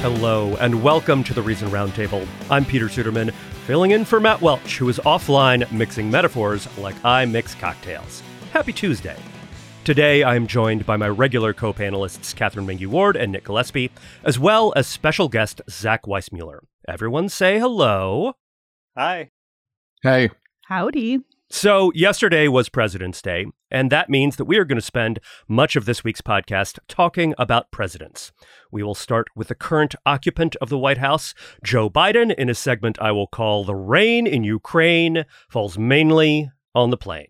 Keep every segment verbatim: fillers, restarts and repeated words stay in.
Hello, and welcome to the Reason Roundtable. I'm Peter Suderman, filling in for Matt Welch, who is offline mixing metaphors like I mix cocktails. Happy Tuesday. Today, I'm joined by my regular co-panelists, Catherine Mangu-Ward and Nick Gillespie, as well as special guest Zach Weissmuller. Everyone say hello. Hi. Hey. Howdy. So yesterday was President's Day, and that means that we are going to spend much of this week's podcast talking about presidents. We will start with the current occupant of the White House, Joe Biden, in a segment I will call The Rain in Ukraine Falls Mainly on the Plane.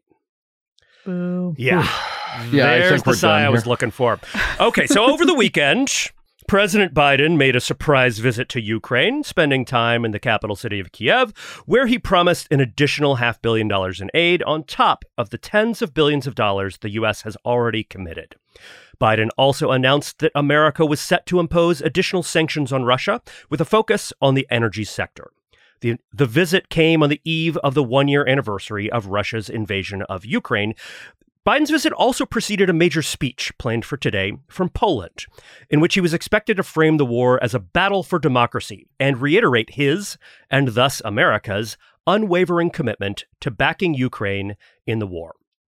Boo. Yeah. Yeah, I There's think the we're sigh done I was here. looking for. Okay, so over the weekend, President Biden made a surprise visit to Ukraine, spending time in the capital city of Kiev, where he promised an additional half billion dollars in aid on top of the tens of billions of dollars the U S has already committed. Biden also announced that America was set to impose additional sanctions on Russia with a focus on the energy sector. The, the visit came on the eve of the one-year anniversary of Russia's invasion of Ukraine. Biden's visit also preceded a major speech planned for today from Poland, in which he was expected to frame the war as a battle for democracy and reiterate his, and thus America's, unwavering commitment to backing Ukraine in the war.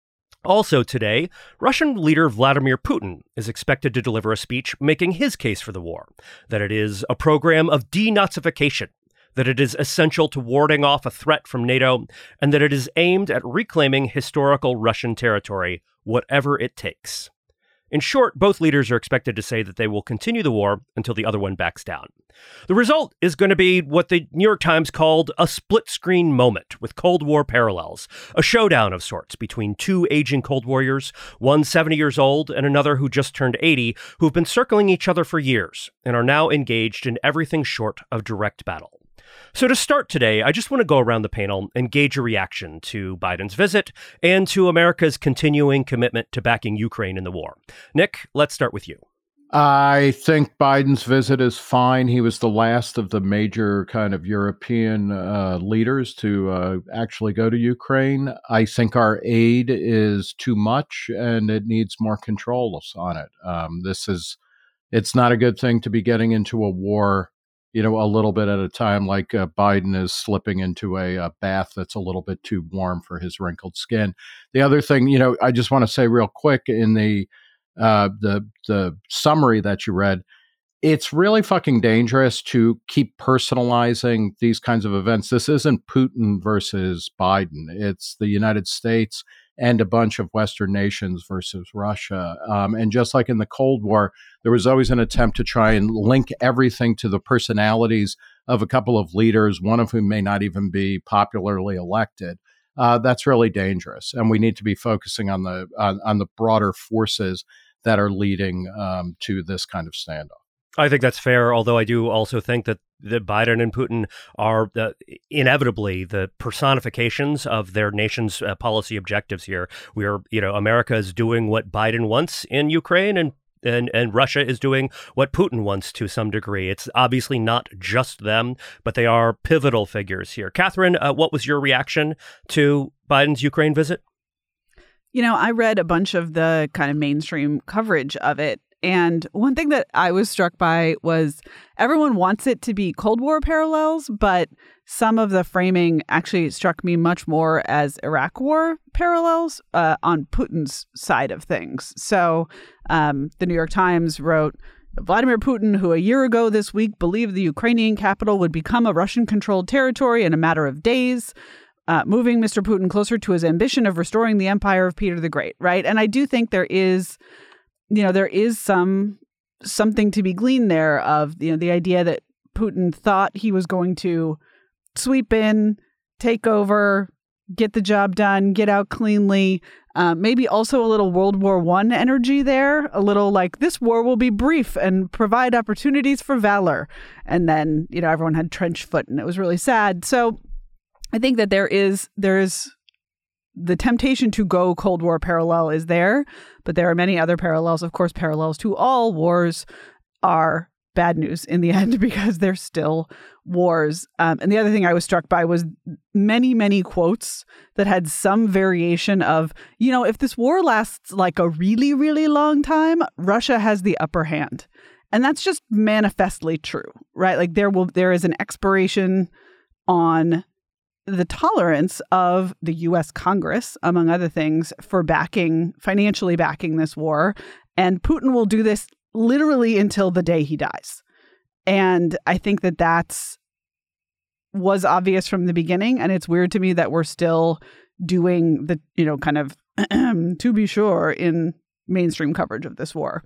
Also today, Russian leader Vladimir Putin is expected to deliver a speech making his case for the war, that it is a program of denazification, that it is essential to warding off a threat from NATO, and that it is aimed at reclaiming historical Russian territory, whatever it takes. In short, both leaders are expected to say that they will continue the war until the other one backs down. The result is going to be what the New York Times called a split-screen moment with Cold War parallels, a showdown of sorts between two aging Cold Warriors, one seventy years old and another who just turned eighty, who've been circling each other for years and are now engaged in everything short of direct battle. So to start today, I just want to go around the panel and gauge a reaction to Biden's visit and to America's continuing commitment to backing Ukraine in the war. Nick, let's start with you. I think Biden's visit is fine. He was the last of the major kind of European uh, leaders to uh, actually go to Ukraine. I think our aid is too much and it needs more controls on it. Um, this is, it's not a good thing to be getting into a war, you know, a little bit at a time, like uh, Biden is slipping into a, a bath that's a little bit too warm for his wrinkled skin. The other thing, you know, I just want to say real quick in the uh, the the summary that you read, it's really fucking dangerous to keep personalizing these kinds of events. This isn't Putin versus Biden. It's the United States and a bunch of Western nations versus Russia. Um, and just like in the Cold War, there was always an attempt to try and link everything to the personalities of a couple of leaders, one of whom may not even be popularly elected. Uh, that's really dangerous. And we need to be focusing on the on, on the broader forces that are leading um, to this kind of standoff. I think that's fair, although I do also think that, that Biden and Putin are uh, inevitably the personifications of their nation's uh, policy objectives here. We are, you know, America is doing what Biden wants in Ukraine, and And, and Russia is doing what Putin wants to some degree. It's obviously not just them, but they are pivotal figures here. Catherine, uh, what was your reaction to Biden's Ukraine visit? You know, I read a bunch of the kind of mainstream coverage of it. And one thing that I was struck by was everyone wants it to be Cold War parallels, but some of the framing actually struck me much more as Iraq War parallels uh, on Putin's side of things. So um, the New York Times wrote, Vladimir Putin, who a year ago this week believed the Ukrainian capital would become a Russian-controlled territory in a matter of days, uh, moving Mister Putin closer to his ambition of restoring the empire of Peter the Great, right? And I do think there is... You know, there is some something to be gleaned there of, you know, the idea that Putin thought he was going to sweep in, take over, get the job done, get out cleanly. Uh, maybe also a little World War One energy there, a little like this war will be brief and provide opportunities for valor. And then, you know, everyone had trench foot and it was really sad. So I think that there is there is. The temptation to go Cold War parallel is there, but there are many other parallels. Of course, parallels to all wars are bad news in the end because they're still wars. Um, and the other thing I was struck by was many, many quotes that had some variation of, you know, if this war lasts like a really, really long time, Russia has the upper hand. And that's just manifestly true, right? Like there will there is an expiration on the tolerance of the U S Congress, among other things, for backing, financially backing this war. And Putin will do this literally until the day he dies. And I think that that's was obvious from the beginning. And it's weird to me that we're still doing the, you know, kind of to be sure in mainstream coverage of this war.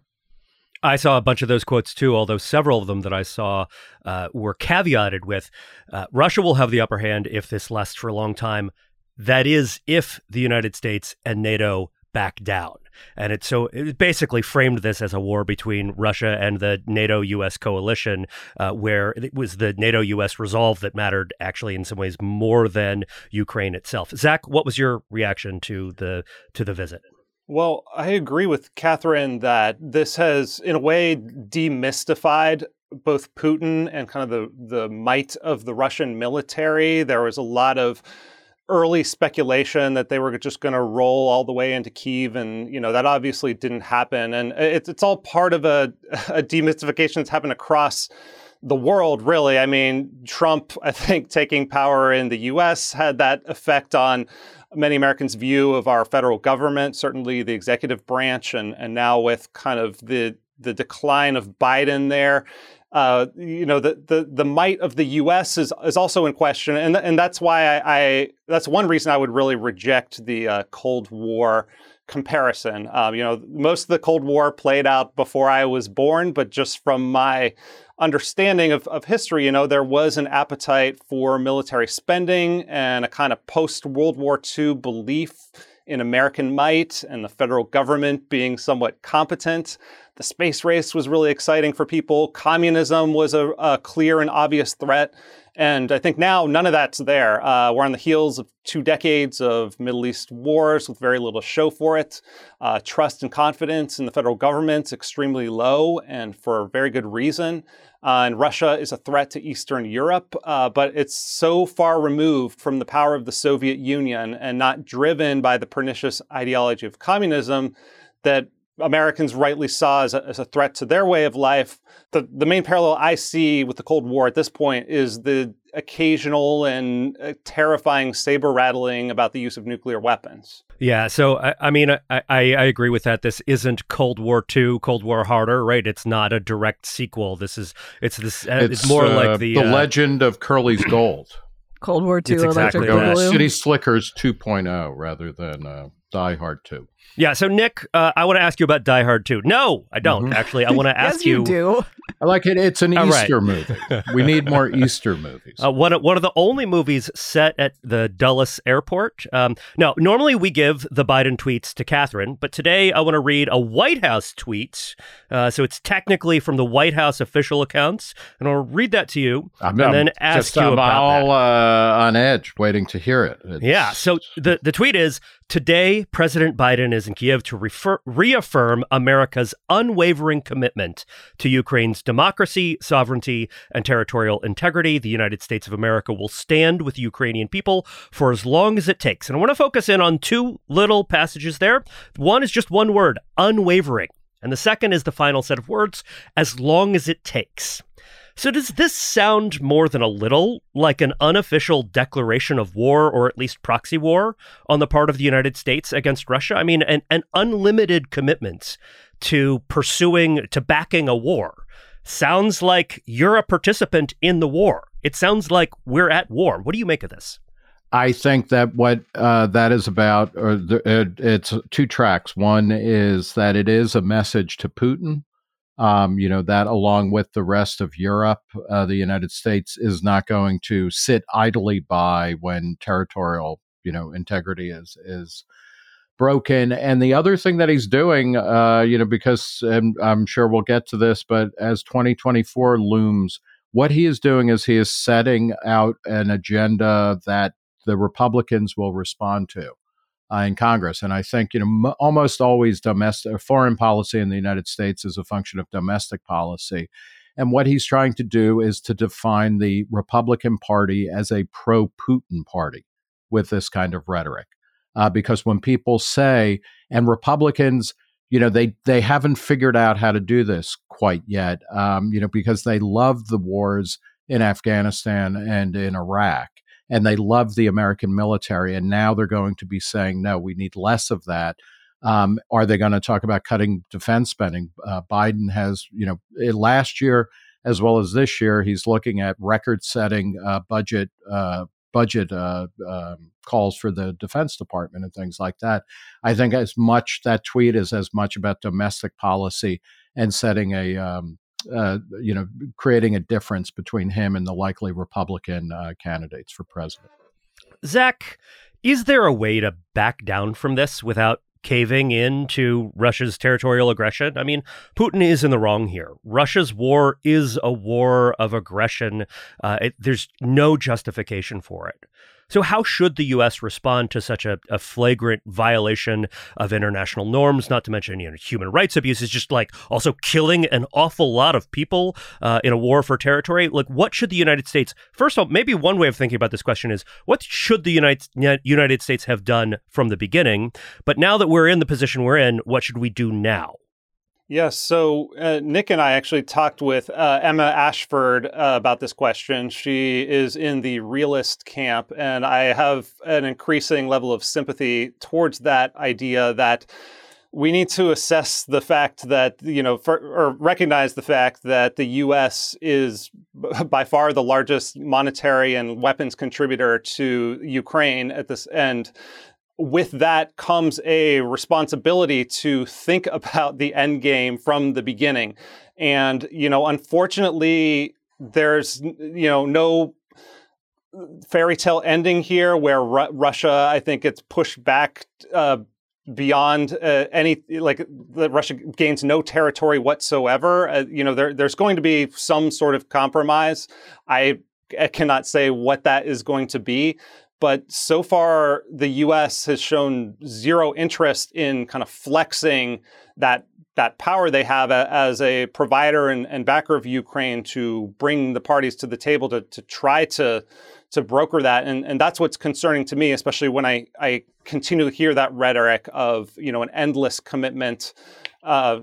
I saw a bunch of those quotes too, although several of them that I saw uh, were caveated with uh, Russia will have the upper hand if this lasts for a long time. That is, if the United States and NATO back down. And it so it basically framed this as a war between Russia and the NATO-U S coalition, uh, where it was the NATO-U S resolve that mattered actually in some ways more than Ukraine itself. Zach, what was your reaction to the to the visit? Well, I agree with Catherine that this has, in a way, demystified both Putin and kind of the, the might of the Russian military. There was a lot of early speculation that they were just going to roll all the way into Kyiv, and you know that obviously didn't happen. And it's it's all part of a, a demystification that's happened across the world, really. I mean, Trump, I think, taking power in the U S had that effect on many Americans' view of our federal government, certainly the executive branch, and and now with kind of the the decline of Biden there, uh, you know, the the the might of the U S is is also in question, and and that's why I, I that's one reason I would really reject the uh, Cold War comparison. Um, you know, most of the Cold War played out before I was born, but just from my understanding of, of history, you know, there was an appetite for military spending and a kind of post-World War Two belief in American might and the federal government being somewhat competent. The space race was really exciting for people. Communism was a, a clear and obvious threat. And I think now none of that's there. Uh, we're on the heels of two decades of Middle East wars with very little show for it. Uh, trust and confidence in the federal government's extremely low, and for very good reason. Uh, and Russia is a threat to Eastern Europe, uh, but it's so far removed from the power of the Soviet Union and not driven by the pernicious ideology of communism that Americans rightly saw as a, as a threat to their way of life. The, the main parallel I see with the Cold War at this point is the occasional and uh, terrifying saber rattling about the use of nuclear weapons. Yeah, so I, I mean, I, I, I agree with that. This isn't Cold War Two, Cold War Harder, right? It's not a direct sequel. This is it's this. Uh, it's, it's more uh, like the the uh, Legend of Curly's Gold. Cold War Two, It's exactly Electric that. Boogaloo. City Slickers two point oh rather than uh, Die Hard two. Yeah, so Nick, uh, I want to ask you about Die Hard two. No, I don't, Mhm. actually. I want to ask yes, you, do. I like it. It's an All right. Easter movie. We need more Easter movies. Uh, one, of, one of the only movies set at the Dulles Airport. Um, now, normally we give the Biden tweets to Catherine, but today I want to read a White House tweet. Uh, so it's technically from the White House official accounts, and I'll read that to you I'm, and I'm then ask just, you I'm about all that. uh, on edge, waiting to hear it. It's, Yeah, so the, the tweet is, today, President Biden is in Kyiv to refer, reaffirm America's unwavering commitment to Ukraine's democracy, sovereignty, and territorial integrity. The United States of America will stand with the Ukrainian people for as long as it takes. And I want to focus in on two little passages there. One is just one word, unwavering. And the second is the final set of words, as long as it takes. So does this sound more than a little like an unofficial declaration of war, or at least proxy war, on the part of the United States against Russia? I mean, an, an unlimited commitment to pursuing, to backing a war. Sounds like you're a participant in the war. It sounds like we're at war. What do you make of this? I think that what uh, that is about, or the, it, it's two tracks. One is that it is a message to Putin. Um, you know, that along with the rest of Europe, uh, the United States is not going to sit idly by when territorial, you know, integrity is is broken. And the other thing that he's doing, uh, you know, because and I'm sure we'll get to this, but as twenty twenty-four looms, what he is doing is he is setting out an agenda that the Republicans will respond to uh, in Congress. And I think, you know, m- almost always domestic foreign policy in the United States is a function of domestic policy. And what he's trying to do is to define the Republican Party as a pro-Putin party with this kind of rhetoric. Uh, because when people say, and Republicans you know, they they haven't figured out how to do this quite yet, um, you know, because they love the wars in Afghanistan and in Iraq, and they love the American military. And now they're going to be saying, no, we need less of that. Um, are they going to talk about cutting defense spending? Uh, Biden has, you know, last year as well as this year, he's looking at record-setting uh, budget uh, budget uh, um, calls for the Defense Department and things like that. I think as much that tweet is as much about domestic policy and setting a um, uh, you know creating a difference between him and the likely Republican uh, candidates for president. Zach, is there a way to back down from this without caving in to Russia's territorial aggression? I mean, Putin is in the wrong here. Russia's war is a war of aggression. Uh, it, there's no justification for it. So how should the U S respond to such a, a flagrant violation of international norms, not to mention, you know, human rights abuses, just like also killing an awful lot of people uh, in a war for territory? Like, what should the United States, first of all, maybe one way of thinking about this question is, what should the United, United States have done from the beginning? But now that we're in the position we're in, what should we do now? Yes. So uh, Nick and I actually talked with uh, Emma Ashford uh, about this question. She is in the realist camp, and I have an increasing level of sympathy towards that idea that we need to assess the fact that, you know, for, or recognize the fact that the U S is by far the largest monetary and weapons contributor to Ukraine at this end. With that comes a responsibility to think about the end game from the beginning. And, you know, unfortunately, there's, you know, no fairy tale ending here where Ru- Russia, I think, gets pushed back uh, beyond uh, any, like, that Russia gains no territory whatsoever. Uh, you know, there, there's going to be some sort of compromise. I, I cannot say what that is going to be. But so far, the U S has shown zero interest in kind of flexing that that power they have a, as a provider and, and backer of Ukraine to bring the parties to the table to to try to to broker that. And, and that's what's concerning to me, especially when I, I continue to hear that rhetoric of, you know, an endless commitment uh,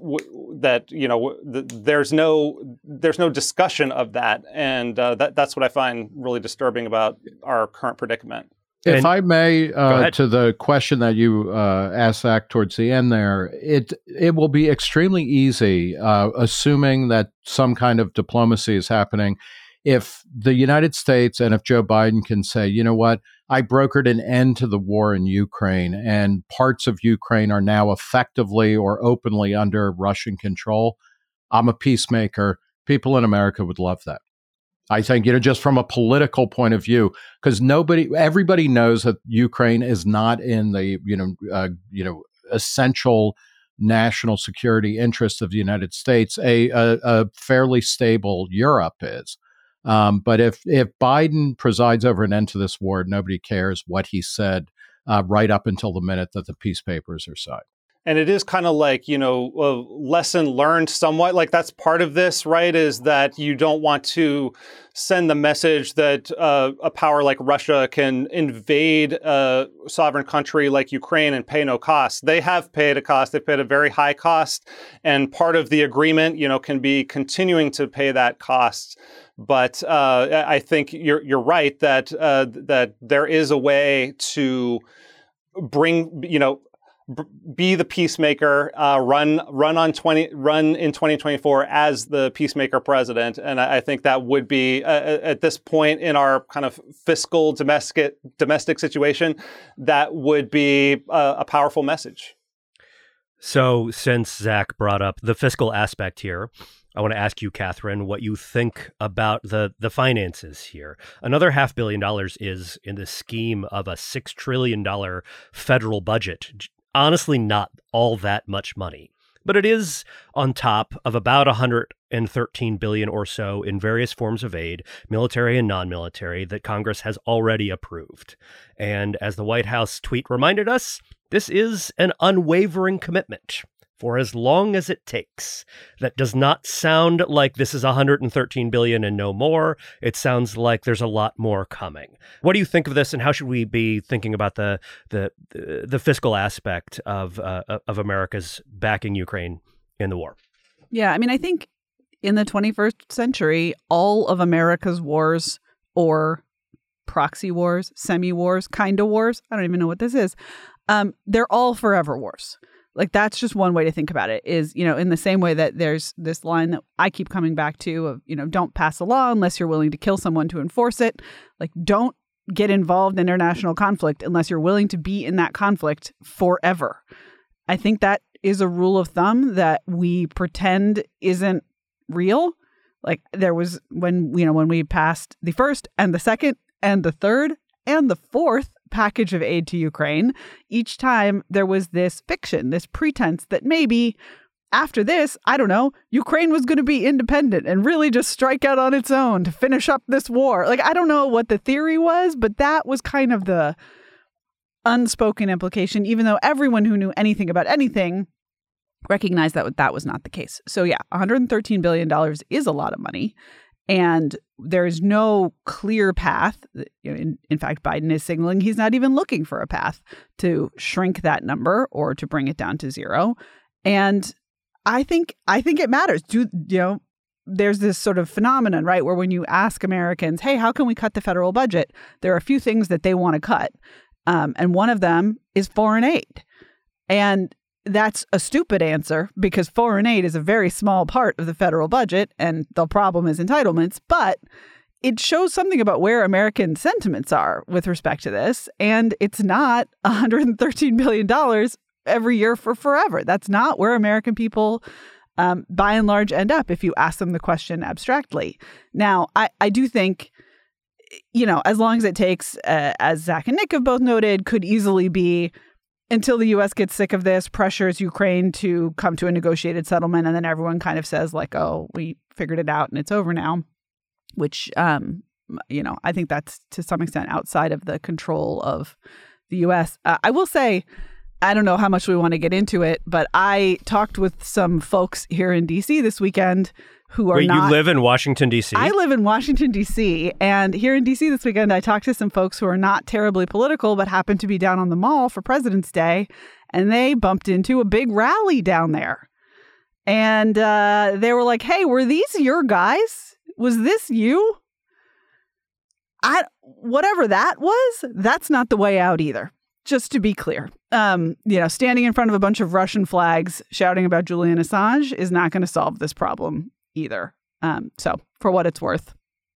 w- that, you know, th- there's no there's no discussion of that. And uh, that that's what I find really disturbing about our current predicament. If and, I may, uh, to the question that you uh, asked, Zach, towards the end there, it it will be extremely easy, uh, assuming that some kind of diplomacy is happening, if the United States and if Joe Biden can say, you know what, I brokered an end to the war in Ukraine, and parts of Ukraine are now effectively or openly under Russian control. I'm a peacemaker. People in America would love that. I think, you know, just from a political point of view, because nobody, everybody knows that Ukraine is not in the, you know, uh, you know, essential national security interests of the United States. A, a, a fairly stable Europe is. Um, but if if Biden presides over an end to this war, nobody cares what he said uh, right up until the minute that the peace papers are signed. And it is kind of like, you know, a lesson learned somewhat. Like, that's part of this, right? Is that you don't want to send the message that uh, a power like Russia can invade a sovereign country like Ukraine and pay no cost. They have paid a cost. They've paid a very high cost. And part of the agreement, you know, can be continuing to pay that cost. But uh, I think you're you're right that uh, that there is a way to bring, you know, be the peacemaker, uh, run run on twenty run in twenty twenty-four as the peacemaker president, and I, I think that would be uh, at this point in our kind of fiscal domestic domestic situation, that would be a, a powerful message. So, since Zach brought up the fiscal aspect here, I want to ask you, Catherine, what you think about the the finances here. Another half billion dollars is, in the scheme of a six trillion dollars federal budget, honestly not all that much money. But it is on top of about one hundred thirteen billion dollars or so in various forms of aid, military and non-military, that Congress has already approved. And as the White House tweet reminded us, this is an unwavering commitment for as long as it takes. That does not sound like this is one hundred thirteen billion dollars and no more. It sounds like there's a lot more coming. What do you think of this, and how should we be thinking about the the the fiscal aspect of uh, of America's backing Ukraine in the war? Yeah, I mean, I think in the twenty-first century, all of America's wars, or proxy wars, semi-wars, kind of wars, I don't even know what this is, um, they're all forever wars. Like, that's just one way to think about it is, you know, in the same way that there's this line that I keep coming back to of, you know, don't pass a law unless you're willing to kill someone to enforce it. Like, don't get involved in international conflict unless you're willing to be in that conflict forever. I think that is a rule of thumb that we pretend isn't real. Like, there was when, you know, when we passed the first and the second and the third and the fourth package of aid to Ukraine, each time there was this fiction, this pretense that maybe after this, I don't know, Ukraine was going to be independent and really just strike out on its own to finish up this war. Like, I don't know what the theory was, but that was kind of the unspoken implication, even though everyone who knew anything about anything recognized that that was not the case. So yeah, one hundred thirteen billion dollars is a lot of money. And there is no clear path. In, in fact, Biden is signaling he's not even looking for a path to shrink that number or to bring it down to zero. And I think I think it matters. Do you know? There's this sort of phenomenon, right, where when you ask Americans, "Hey, how can we cut the federal budget?" There are a few things that they want to cut, um, and one of them is foreign aid. And that's a stupid answer because foreign aid is a very small part of the federal budget and the problem is entitlements. But it shows something about where American sentiments are with respect to this. And it's not one hundred thirteen billion dollars every year for forever. That's not where American people, um, by and large, end up if you ask them the question abstractly. Now, I, I do think, you know, as long as it takes, uh, as Zach and Nick have both noted, could easily be until the U S gets sick of this, pressures Ukraine to come to a negotiated settlement, and then everyone kind of says like, oh, we figured it out and it's over now, which, um, you know, I think that's to some extent outside of the control of the U S. Uh, I will say, I don't know how much we want to get into it, but I talked with some folks here in D C this weekend who are Wait, not... you live in Washington, D C? I live in Washington, D C, and here in D C this weekend, I talked to some folks who are not terribly political, but happened to be down on the mall for President's Day, and they bumped into a big rally down there. And uh, they were like, hey, were these your guys? Was this you? I Whatever that was, that's not the way out either. Just to be clear, um, you know, standing in front of a bunch of Russian flags shouting about Julian Assange is not going to solve this problem either. Um, so for what it's worth,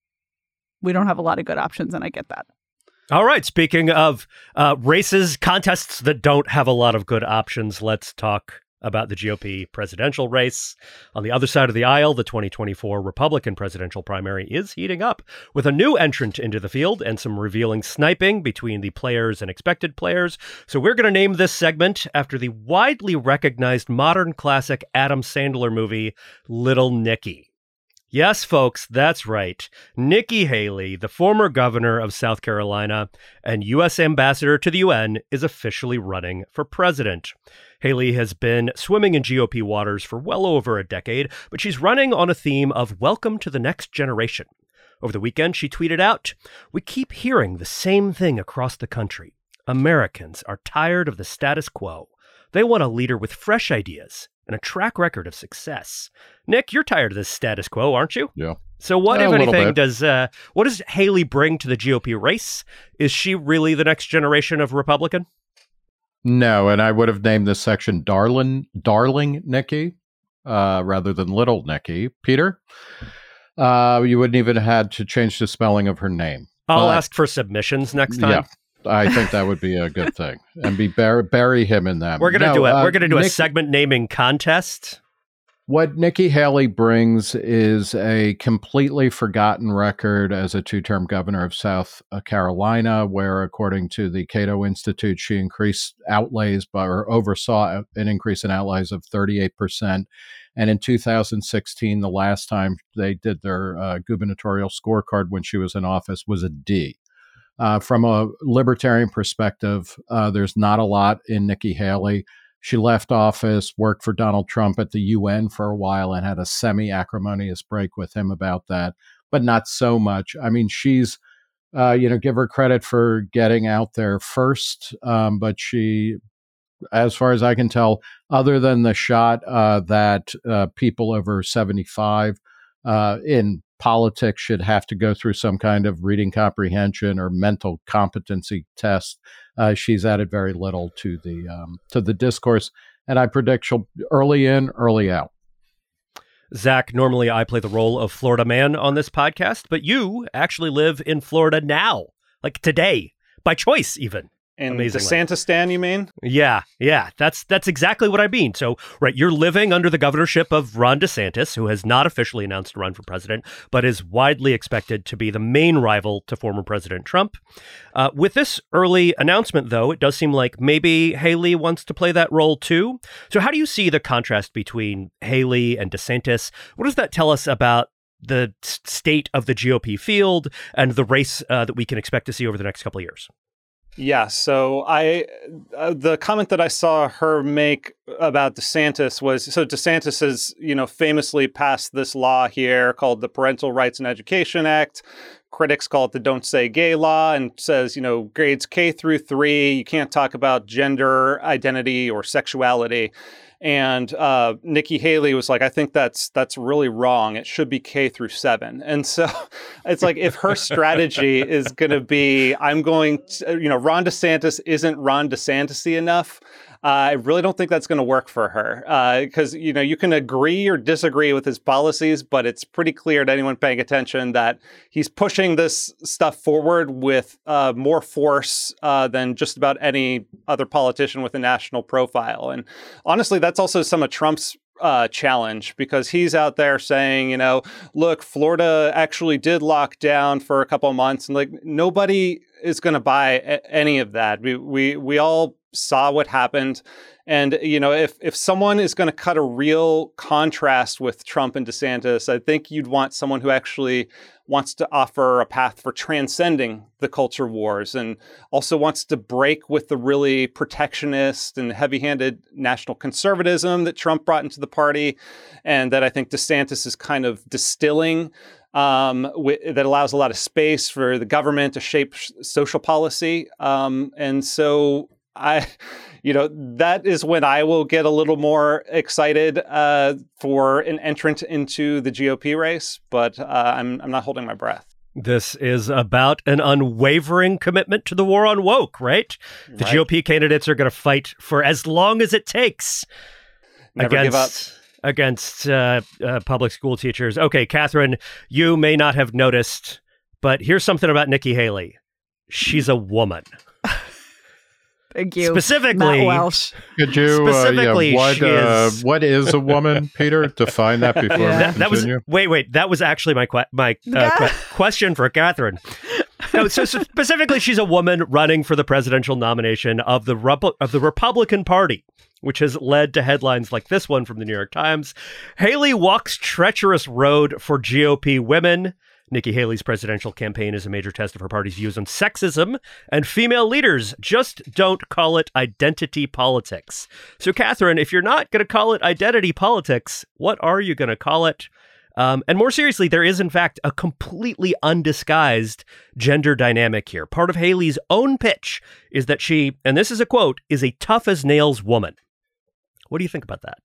we don't have a lot of good options, and I get that. All right. Speaking of uh, races, contests that don't have a lot of good options, let's talk about the G O P presidential race. On the other side of the aisle, the twenty twenty-four Republican presidential primary is heating up with a new entrant into the field and some revealing sniping between the players and expected players. So we're going to name this segment after the widely recognized modern classic Adam Sandler movie, Little Nicky. Yes, folks, that's right. Nikki Haley, the former governor of South Carolina and U S ambassador to the U N, is officially running for president. Haley has been swimming in G O P waters for well over a decade, but she's running on a theme of welcome to the next generation. Over the weekend, she tweeted out, "We keep hearing the same thing across the country. Americans are tired of the status quo. They want a leader with fresh ideas and a track record of success." Nick, you're tired of this status quo, aren't you? Yeah. So what, Yeah, if a little anything, bit. does uh, what does Haley bring to the G O P race? Is she really the next generation of Republican? No, and I would have named this section Darling, Darling Nikki, uh, rather than Little Nikki. Peter, uh, you wouldn't even have had to change the spelling of her name. I'll But, ask for submissions next time. Yeah, I think that would be a good thing, and be bur- bury him in them. We're gonna No, do a uh, we're gonna do a Nick- segment naming contest. What Nikki Haley brings is a completely forgotten record as a two-term governor of South Carolina, where, according to the Cato Institute, she increased outlays by, or oversaw an increase in outlays of thirty-eight percent. And in two thousand sixteen, the last time they did their uh, gubernatorial scorecard when she was in office was a D. Uh, from a libertarian perspective, uh, there's not a lot in Nikki Haley. She left office, worked for Donald Trump at the U N for a while, and had a semi-acrimonious break with him about that, but not so much. I mean, she's, uh, you know, give her credit for getting out there first, um, but she, as far as I can tell, other than the shot uh, that uh, people over seventy-five uh, in politics should have to go through some kind of reading comprehension or mental competency test, uh, she's added very little to the um, to the discourse. And I predict she'll early in, early out. Zach, normally I play the role of Florida man on this podcast, but you actually live in Florida now, like today, by choice even. In DeSantistan, you mean? Yeah, yeah, that's that's exactly what I mean. So, right, you're living under the governorship of Ron DeSantis, who has not officially announced to run for president, but is widely expected to be the main rival to former President Trump. Uh, with this early announcement, though, it does seem like maybe Haley wants to play that role too. So how do you see the contrast between Haley and DeSantis? What does that tell us about the state of the G O P field and the race uh, that we can expect to see over the next couple of years? Yeah, so I uh, the comment that I saw her make about DeSantis was, so DeSantis has, you know, famously passed this law here called the Parental Rights and Education Act. Critics call it the Don't Say Gay law, and says, you know, grades K through three, you can't talk about gender identity or sexuality. And uh, Nikki Haley was like, I think that's that's really wrong. It should be K through seven. And so it's like, if her strategy is going to be, I'm going to, you know, Ron DeSantis isn't Ron DeSantis-y enough, Uh, I really don't think that's going to work for her, because, uh, you know, you can agree or disagree with his policies, but it's pretty clear to anyone paying attention that he's pushing this stuff forward with uh, more force uh, than just about any other politician with a national profile. And honestly, that's also some of Trump's Uh, challenge, because he's out there saying, you know, look, Florida actually did lock down for a couple of months, and like nobody is going to buy a- any of that. We we we all saw what happened, and you know, if if someone is going to cut a real contrast with Trump and DeSantis, I think you'd want someone who actually wants to offer a path for transcending the culture wars, and also wants to break with the really protectionist and heavy-handed national conservatism that Trump brought into the party, and that I think DeSantis is kind of distilling, um, w- that allows a lot of space for the government to shape sh- social policy. Um, and so I... You know, that is when I will get a little more excited uh, for an entrant into the G O P race, but uh, I'm I'm not holding my breath. This is about an unwavering commitment to the war on woke, right? The right. G O P candidates are going to fight for as long as it takes. Never against, give up. Against uh, uh, public school teachers. Okay, Catherine, you may not have noticed, but here's something about Nikki Haley. She's a woman. Thank you. Specifically, Matt Welsh. Could you, specifically, uh, yeah, what, uh, is... what is a woman, Peter? Define that before yeah. we that, that was continue. Wait, wait. That was actually my que- my uh, que- question for Catherine. No, so, so specifically, she's a woman running for the presidential nomination of the Repu- of the Republican Party, which has led to headlines like this one from the New York Times. Haley walks treacherous road for G O P women. Nikki Haley's presidential campaign is a major test of her party's views on sexism and female leaders. Just don't call it identity politics. So, Catherine, if you're not going to call it identity politics, what are you going to call it? Um, and more seriously, there is, in fact, a completely undisguised gender dynamic here. Part of Haley's own pitch is that she, and this is a quote, is a tough as nails woman. What do you think about that?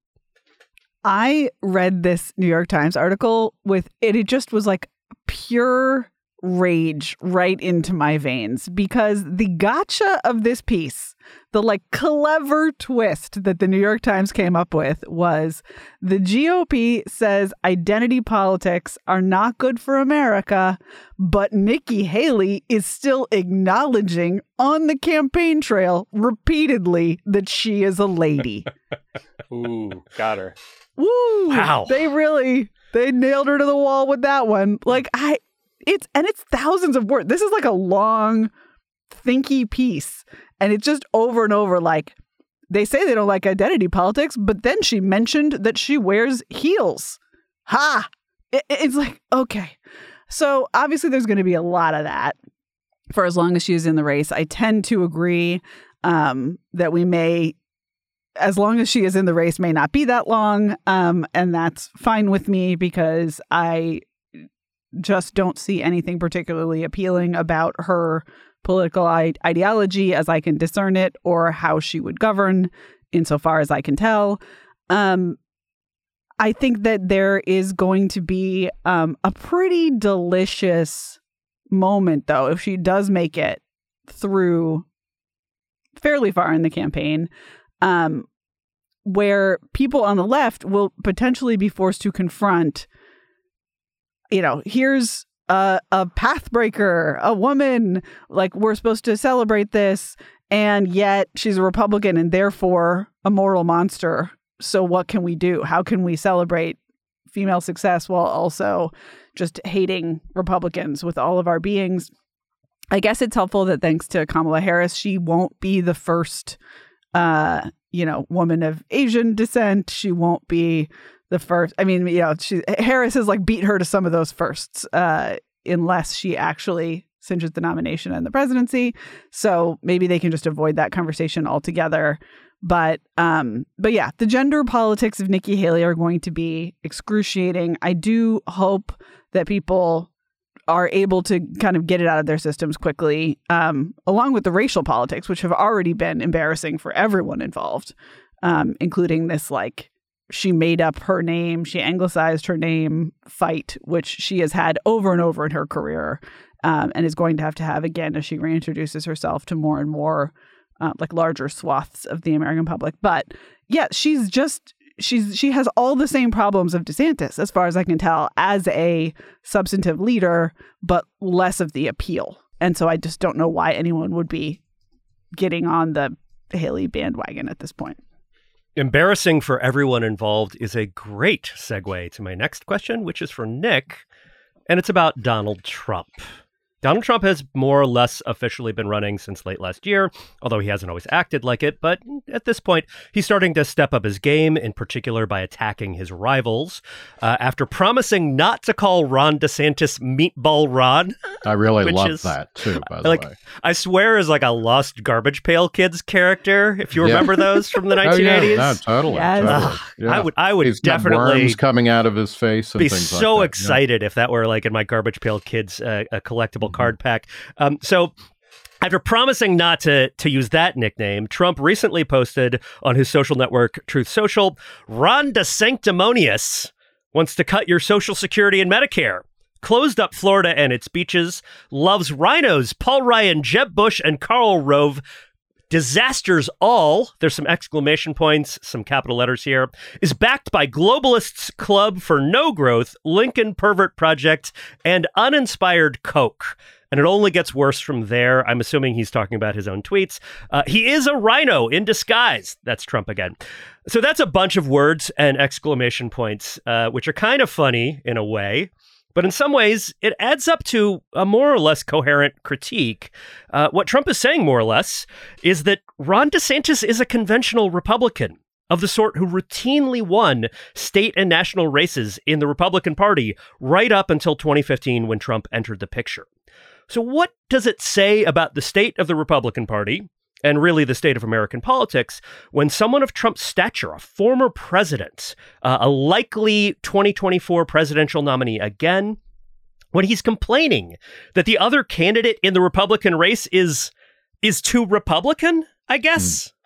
I read this New York Times article with it. It just was like pure rage right into my veins, because the gotcha of this piece, the like clever twist that the New York Times came up with, was the G O P says identity politics are not good for America, but Nikki Haley is still acknowledging on the campaign trail repeatedly that she is a lady. Ooh, got her. Woo! Wow. They really, they nailed her to the wall with that one. Like, I, it's, and it's thousands of words. This is like a long, thinky piece. And it's just over and over, like, they say they don't like identity politics, but then she mentioned that she wears heels. Ha! It, it's like, okay. So obviously there's going to be a lot of that for as long as she's in the race. I tend to agree um, that we may as long as she is in the race, may not be that long. Um, and that's fine with me because I just don't see anything particularly appealing about her political I- ideology as I can discern it, or how she would govern insofar as I can tell. Um, I think that there is going to be um, a pretty delicious moment, though, if she does make it through fairly far in the campaign, um, where people on the left will potentially be forced to confront, you know, here's a, a path breaker, a woman, like we're supposed to celebrate this, and yet she's a Republican and therefore a moral monster. So what can we do? How can we celebrate female success while also just hating Republicans with all of our beings? I guess it's helpful that thanks to Kamala Harris, she won't be the first, uh, you know, woman of Asian descent. She won't be the first. I mean, you know, she, Harris has like beat her to some of those firsts, uh, unless she actually cinches the nomination and the presidency. So maybe they can just avoid that conversation altogether. But um, but yeah, the gender politics of Nikki Haley are going to be excruciating. I do hope that people are able to kind of get it out of their systems quickly, um, along with the racial politics, which have already been embarrassing for everyone involved, um, including this, like, she made up her name, she anglicized her name fight, which she has had over and over in her career, um, and is going to have to have again as she reintroduces herself to more and more Uh, like larger swaths of the American public. But yeah, she's just, she's, she has all the same problems of DeSantis, as far as I can tell, as a substantive leader, but less of the appeal. And so I just don't know why anyone would be getting on the Haley bandwagon at this point. Embarrassing for everyone involved is a great segue to my next question, which is for Nick, and it's about Donald Trump. Donald Trump has more or less officially been running since late last year, although he hasn't always acted like it. But at this point, he's starting to step up his game, in particular by attacking his rivals. Uh, after promising not to call Ron DeSantis Meatball Ron. I really love is, that, too, by the like, way. I swear is like a Lost Garbage Pail Kids character, if you remember yeah. those from the nineteen eighties. Oh, yeah. No, totally. Yes. totally. Uh, yeah. I would, I would He's definitely worms coming out of his face and be things so like that. excited yeah. if that were like in my Garbage Pail Kids uh, a collectible card pack. Um, so after promising not to to use that nickname, Trump recently posted on his social network, Truth Social, Ron DeSanctimonious wants to cut your Social Security and Medicare, closed up Florida and its beaches, loves rhinos, Paul Ryan, Jeb Bush, and Karl Rove, disasters all, there's some exclamation points, some capital letters here, is backed by Globalists Club for No Growth, Lincoln Pervert Project, and Uninspired Coke. And it only gets worse from there. I'm assuming he's talking about his own tweets. Uh, he is a rhino in disguise. That's Trump again. So that's a bunch of words and exclamation points, uh, which are kind of funny in a way. But in some ways, it adds up to a more or less coherent critique. Uh, what Trump is saying, more or less, is that Ron DeSantis is a conventional Republican, of the sort who routinely won state and national races in the Republican Party right up until twenty fifteen when Trump entered the picture. So what does it say about the state of the Republican Party, and really the state of American politics, when someone of Trump's stature, a former president, uh, a likely twenty twenty-four presidential nominee again, when he's complaining that the other candidate in the Republican race is is too Republican, I guess? Mm.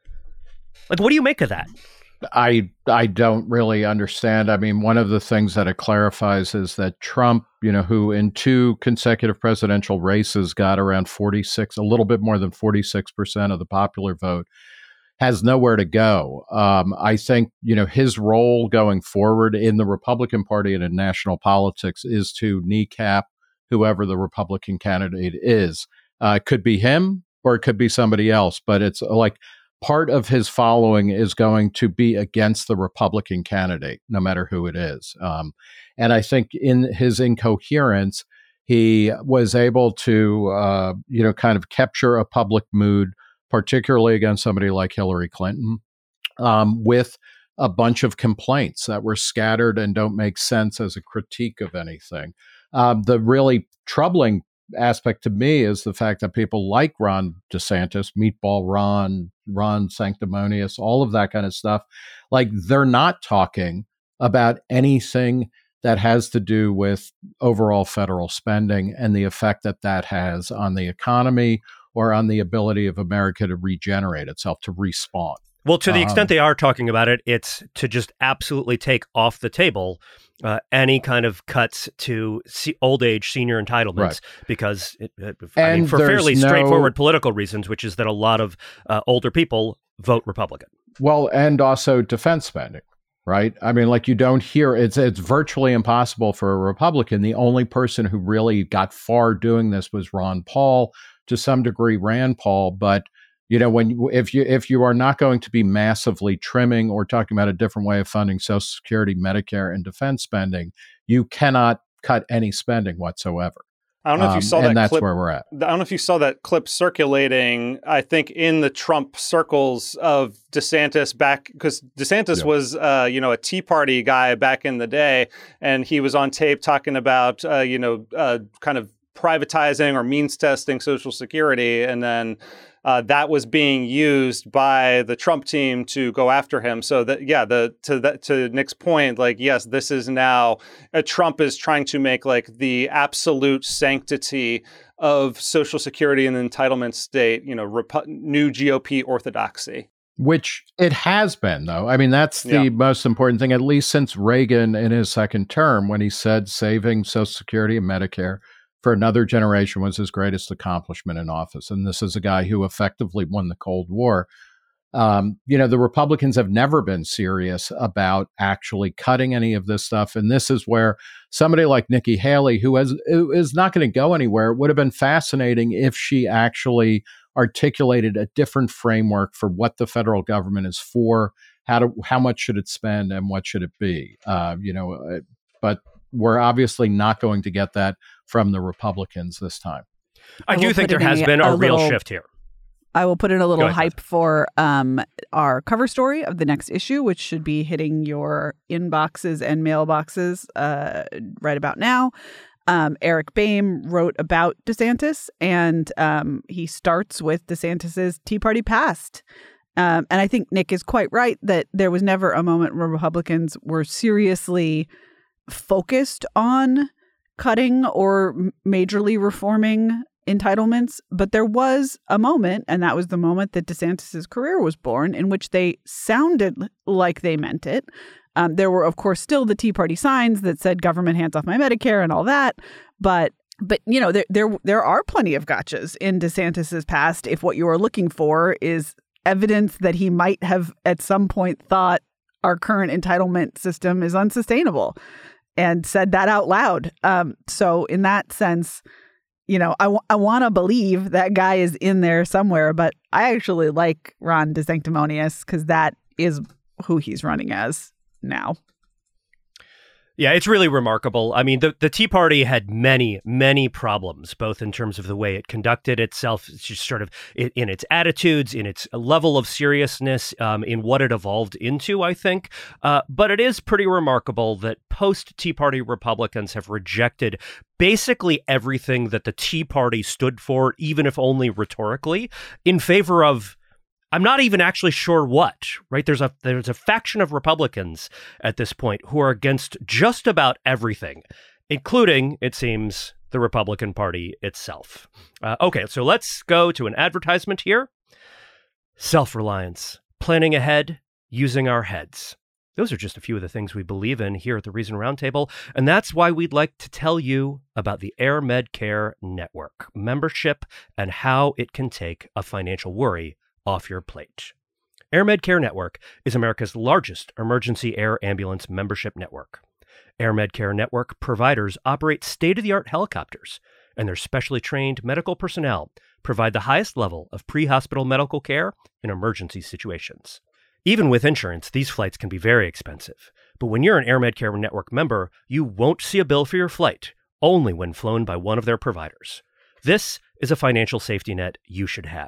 Like, what do you make of that? I I don't really understand. I mean, one of the things that it clarifies is that Trump, you know, who in two consecutive presidential races got around forty-six, a little bit more than forty-six percent of the popular vote, has nowhere to go. Um, I think, you know, his role going forward in the Republican Party and in national politics is to kneecap whoever the Republican candidate is. Uh, it could be him or it could be somebody else, but it's like, part of his following is going to be against the Republican candidate, no matter who it is. Um, and I think in his incoherence, he was able to, uh, you know, kind of capture a public mood, particularly against somebody like Hillary Clinton, um, with a bunch of complaints that were scattered and don't make sense as a critique of anything. Um, the really troubling aspect to me is the fact that people like Ron DeSantis, Meatball Ron, Ron Sanctimonious, all of that kind of stuff, like they're not talking about anything that has to do with overall federal spending and the effect that that has on the economy or on the ability of America to regenerate itself, to respawn. Well, to the extent Um, they are talking about it, it's to just absolutely take off the table uh, any kind of cuts to se- old age senior entitlements, Right. because it, it, I mean, And for there's fairly no- straightforward political reasons, which is that a lot of uh, older people vote Republican. Well, and also defense spending, right? I mean, like you don't hear it's it's virtually impossible for a Republican. The only person who really got far doing this was Ron Paul, to some degree Rand Paul, but you know, when you, if you if you are not going to be massively trimming or talking about a different way of funding Social Security, Medicare, and defense spending, you cannot cut any spending whatsoever. I don't know if you Um, saw and that that's clip. where we're at. I don't know if you saw that clip circulating, I think, in the Trump circles of DeSantis back, because DeSantis Yeah. was, uh, you know, a Tea Party guy back in the day, and he was on tape talking about, uh, you know, uh, kind of privatizing or means testing Social Security, and then uh, that was being used by the Trump team to go after him. So that, yeah, the to that to Nick's point, like, yes, this is now uh, Trump is trying to make like the absolute sanctity of Social Security and the entitlement state, you know, rep- new G O P orthodoxy. Which it has been, though. I mean, that's the Yeah. most important thing, at least since Reagan in his second term, when he said saving Social Security and Medicare for another generation was his greatest accomplishment in office. And this is a guy who effectively won the Cold War. Um, you know, the Republicans have never been serious about actually cutting any of this stuff. And this is where somebody like Nikki Haley, who, has, who is not going to go anywhere, would have been fascinating if she actually articulated a different framework for what the federal government is for, how to, how much should it spend, and what should it be. Uh, you know, uh, but we're obviously not going to get that from the Republicans this time. I, I do will think put there in has a- been a, a real little- shift here. I will put in a little Go ahead, hype for um, our cover story of the next issue, which should be hitting your inboxes and mailboxes uh, right about now. Um, Eric Boehm wrote about DeSantis, and um, he starts with DeSantis's Tea Party past. Um, and I think Nick is quite right that there was never a moment where Republicans were seriously focused on cutting or majorly reforming entitlements, but there was a moment, and that was the moment that DeSantis's career was born, in which they sounded like they meant it. Um, there were, of course, still the Tea Party signs that said "government hands off my Medicare" and all that, but but you know there there there are plenty of gotchas in DeSantis's past. If what you are looking for is evidence that he might have at some point thought our current entitlement system is unsustainable, and said that out loud. Um, so in that sense, you know, I, w- I want to believe that guy is in there somewhere, but I actually like Ron DeSanctimonious because that is who he's running as now. Yeah, it's really remarkable. I mean, the, the Tea Party had many, many problems, both in terms of the way it conducted itself, it's just sort of in, in its attitudes, in its level of seriousness, um, in what it evolved into, I think. Uh, but it is pretty remarkable that post-Tea Party Republicans have rejected basically everything that the Tea Party stood for, even if only rhetorically, in favor of I'm not even actually sure what, right? There's a there's a faction of Republicans at this point who are against just about everything, including, it seems, the Republican Party itself. Uh, okay, so let's go to an advertisement here. Self-reliance, planning ahead, using our heads. Those are just a few of the things we believe in here at the Reason Roundtable, and that's why we'd like to tell you about the AirMedCare Network membership and how it can take a financial worry off your plate. AirMedCare Network is America's largest emergency air ambulance membership network. AirMedCare Network providers operate state-of-the-art helicopters, and their specially trained medical personnel provide the highest level of pre-hospital medical care in emergency situations. Even with insurance, these flights can be very expensive. But when you're an AirMedCare Network member, you won't see a bill for your flight, only when flown by one of their providers. This is a financial safety net you should have.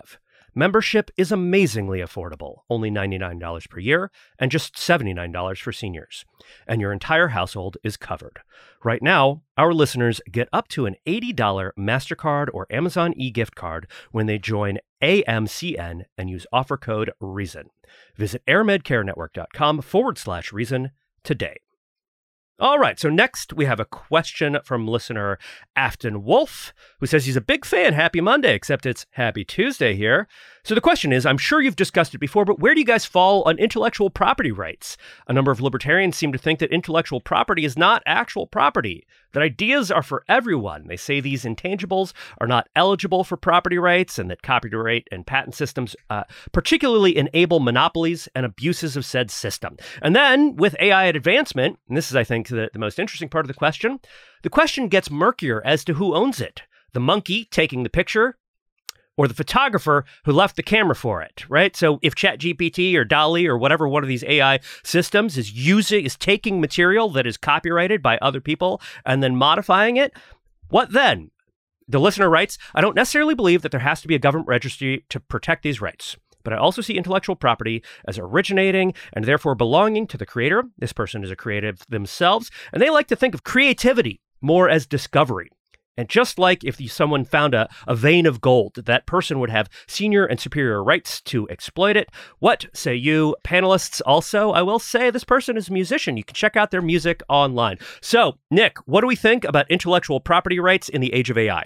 Membership is amazingly affordable, only ninety-nine dollars per year and just seventy-nine dollars for seniors. And your entire household is covered. Right now, our listeners get up to an eighty dollars MasterCard or Amazon e-gift card when they join A M C N and use offer code REASON. Visit airmedcarenetwork.com forward slash reason today. All right, so next we have a question from listener Afton Wolf, who says he's a big fan. Happy Monday, except it's Happy Tuesday here. So the question is, I'm sure you've discussed it before, but where do you guys fall on intellectual property rights? A number of libertarians seem to think that intellectual property is not actual property, that ideas are for everyone. They say these intangibles are not eligible for property rights, and that copyright and patent systems uh, particularly enable monopolies and abuses of said system. And then with A I advancement, and this is, I think, the, the most interesting part of the question, the question gets murkier as to who owns it. The monkey taking the picture, or the photographer who left the camera for it, right? So if ChatGPT or DALL-E or whatever one of these A I systems is using, is taking material that is copyrighted by other people and then modifying it, what then? The listener writes, I don't necessarily believe that there has to be a government registry to protect these rights, but I also see intellectual property as originating and therefore belonging to the creator. This person is a creative themselves, and they like to think of creativity more as discovery. And just like if someone found a, a vein of gold, that person would have senior and superior rights to exploit it. What say you, panelists? Also, I will say this person is a musician. You can check out their music online. So, Nick, what do we think about intellectual property rights in the age of A I?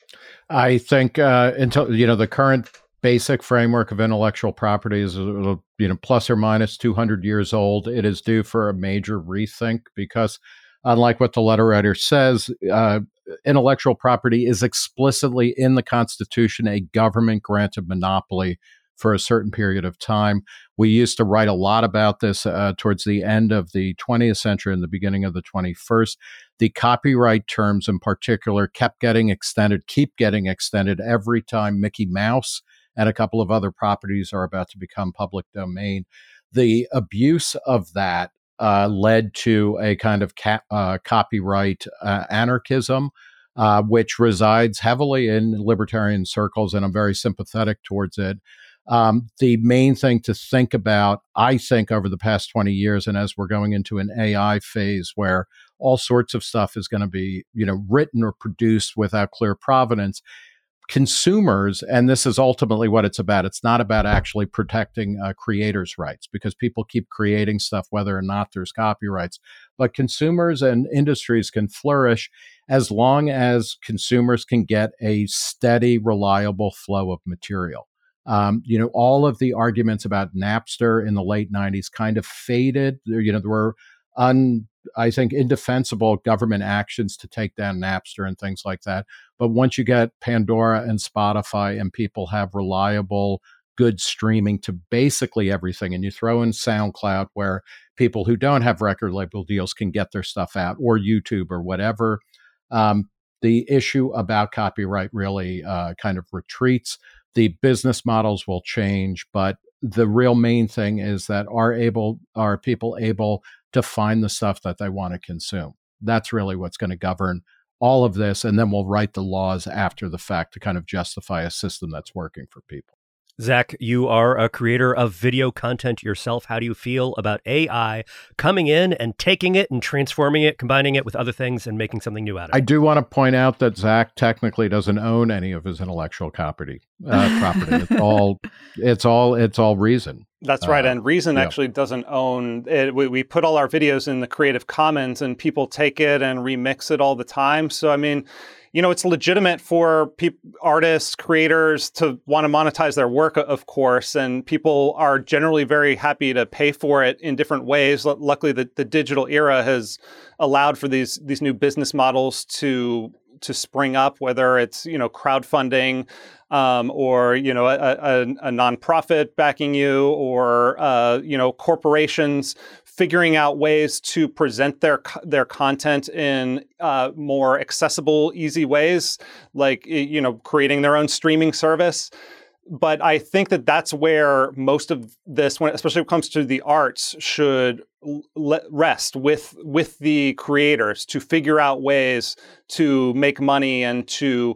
I think uh, until you know the current basic framework of intellectual property is you know plus or minus two hundred years old. It is due for a major rethink because, unlike what the letter writer says, uh, intellectual property is explicitly in the Constitution a government-granted monopoly for a certain period of time. We used to write a lot about this uh, towards the end of the twentieth century and the beginning of the twenty-first. The copyright terms in particular kept getting extended, keep getting extended every time Mickey Mouse and a couple of other properties are about to become public domain. The abuse of that Uh, led to a kind of ca- uh, copyright uh, anarchism, uh, which resides heavily in libertarian circles, and I'm very sympathetic towards it. Um, the main thing to think about, I think, over the past twenty years, and as we're going into an A I phase where all sorts of stuff is going to be, you know, written or produced without clear provenance, consumers, and this is ultimately what it's about, it's not about actually protecting uh, creators' rights because people keep creating stuff whether or not there's copyrights. But consumers and industries can flourish as long as consumers can get a steady, reliable flow of material. Um, you know, all of the arguments about Napster in the late nineties kind of faded. There, you know, there were un I think, indefensible government actions to take down Napster and things like that. But once you get Pandora and Spotify and people have reliable, good streaming to basically everything, and you throw in SoundCloud where people who don't have record label deals can get their stuff out, or YouTube or whatever, um, the issue about copyright really uh, kind of retreats. The business models will change, but the real main thing is that are able are people able to find the stuff that they want to consume. That's really what's going to govern all of this. And then we'll write the laws after the fact to kind of justify a system that's working for people. Zach, you are a creator of video content yourself. How do you feel about A I coming in and taking it and transforming it, combining it with other things and making something new out of it? I do want to point out that Zach technically doesn't own any of his intellectual property. Uh, property. It's all, it's all, it's all Reason. That's right. Uh, and Reason yeah. actually doesn't own it. We, we put all our videos in the Creative Commons and people take it and remix it all the time. So, I mean, you know, it's legitimate for pe- artists, creators to want to monetize their work, of course, and people are generally very happy to pay for it in different ways. L- luckily, the, the digital era has allowed for these these new business models to to spring up, whether it's, you know, crowdfunding um, or, you know, a, a, a nonprofit backing you, or, uh, you know, corporations figuring out ways to present their their content in uh, more accessible, easy ways, like, you know, creating their own streaming service. But I think that that's where most of this, when, especially when it comes to the arts, should let rest with with the creators to figure out ways to make money and to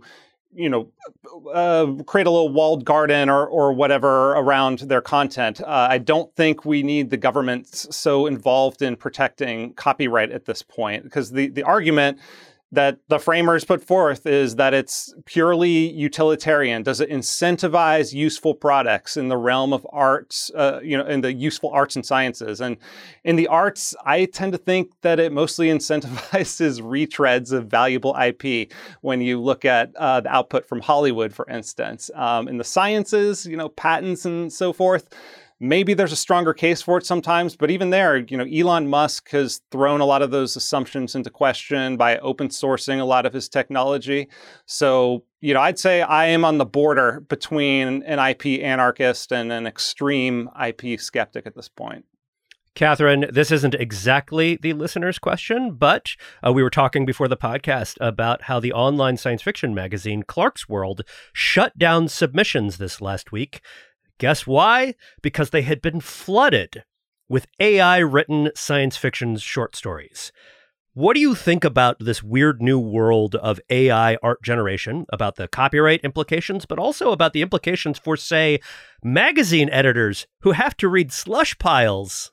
you know, uh, create a little walled garden or or whatever around their content. Uh, I don't think we need the government so involved in protecting copyright at this point, because the, the argument that the framers put forth is that it's purely utilitarian. Does it incentivize useful products in the realm of arts, uh, you know, in the useful arts and sciences? And in the arts, I tend to think that it mostly incentivizes retreads of valuable I P when you look at uh, the output from Hollywood, for instance. Um, in the sciences, you know, patents and so forth, maybe there's a stronger case for it sometimes, but even there, you know, Elon Musk has thrown a lot of those assumptions into question by open sourcing a lot of his technology. So, you know, I'd say I am on the border between an I P anarchist and an extreme I P skeptic at this point. Catherine, this isn't exactly the listener's question, but uh, we were talking before the podcast about how the online science fiction magazine Clarkesworld shut down submissions this last week. Guess why? Because they had been flooded with A I-written science fiction short stories. What do you think about this weird new world of A I art generation, about the copyright implications, but also about the implications for, say, magazine editors who have to read slush piles?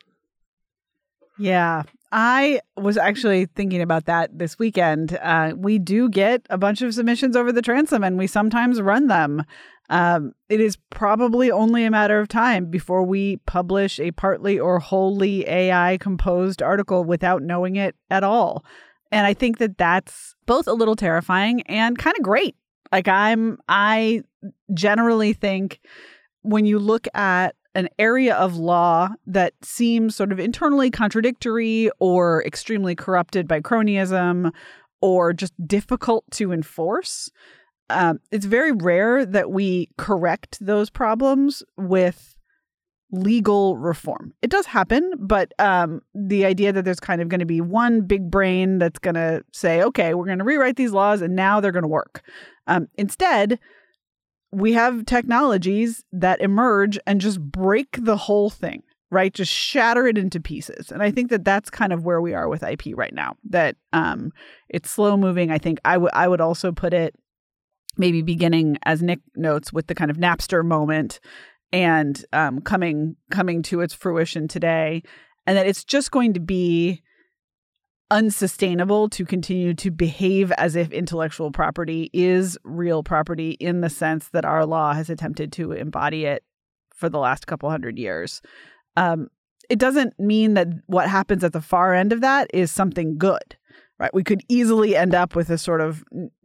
Yeah, I was actually thinking about that this weekend. Uh, we do get a bunch of submissions over the transom, and we sometimes run them. Um, it is probably only a matter of time before we publish a partly or wholly A I composed article without knowing it at all. And I think that that's both a little terrifying and kind of great. Like I'm, I generally think when you look at an area of law that seems sort of internally contradictory or extremely corrupted by cronyism or just difficult to enforce, Um, it's very rare that we correct those problems with legal reform. It does happen, but um, the idea that there's kind of going to be one big brain that's going to say, okay, we're going to rewrite these laws and now they're going to work. Um, instead, we have technologies that emerge and just break the whole thing, right? Just shatter it into pieces. And I think that that's kind of where we are with I P right now, that um, it's slow moving. I think I, w- I would also put it maybe beginning, as Nick notes, with the kind of Napster moment and um, coming coming to its fruition today, and that it's just going to be unsustainable to continue to behave as if intellectual property is real property in the sense that our law has attempted to embody it for the last couple hundred years. Um, it doesn't mean that what happens at the far end of that is something good, right? We could easily end up with a sort of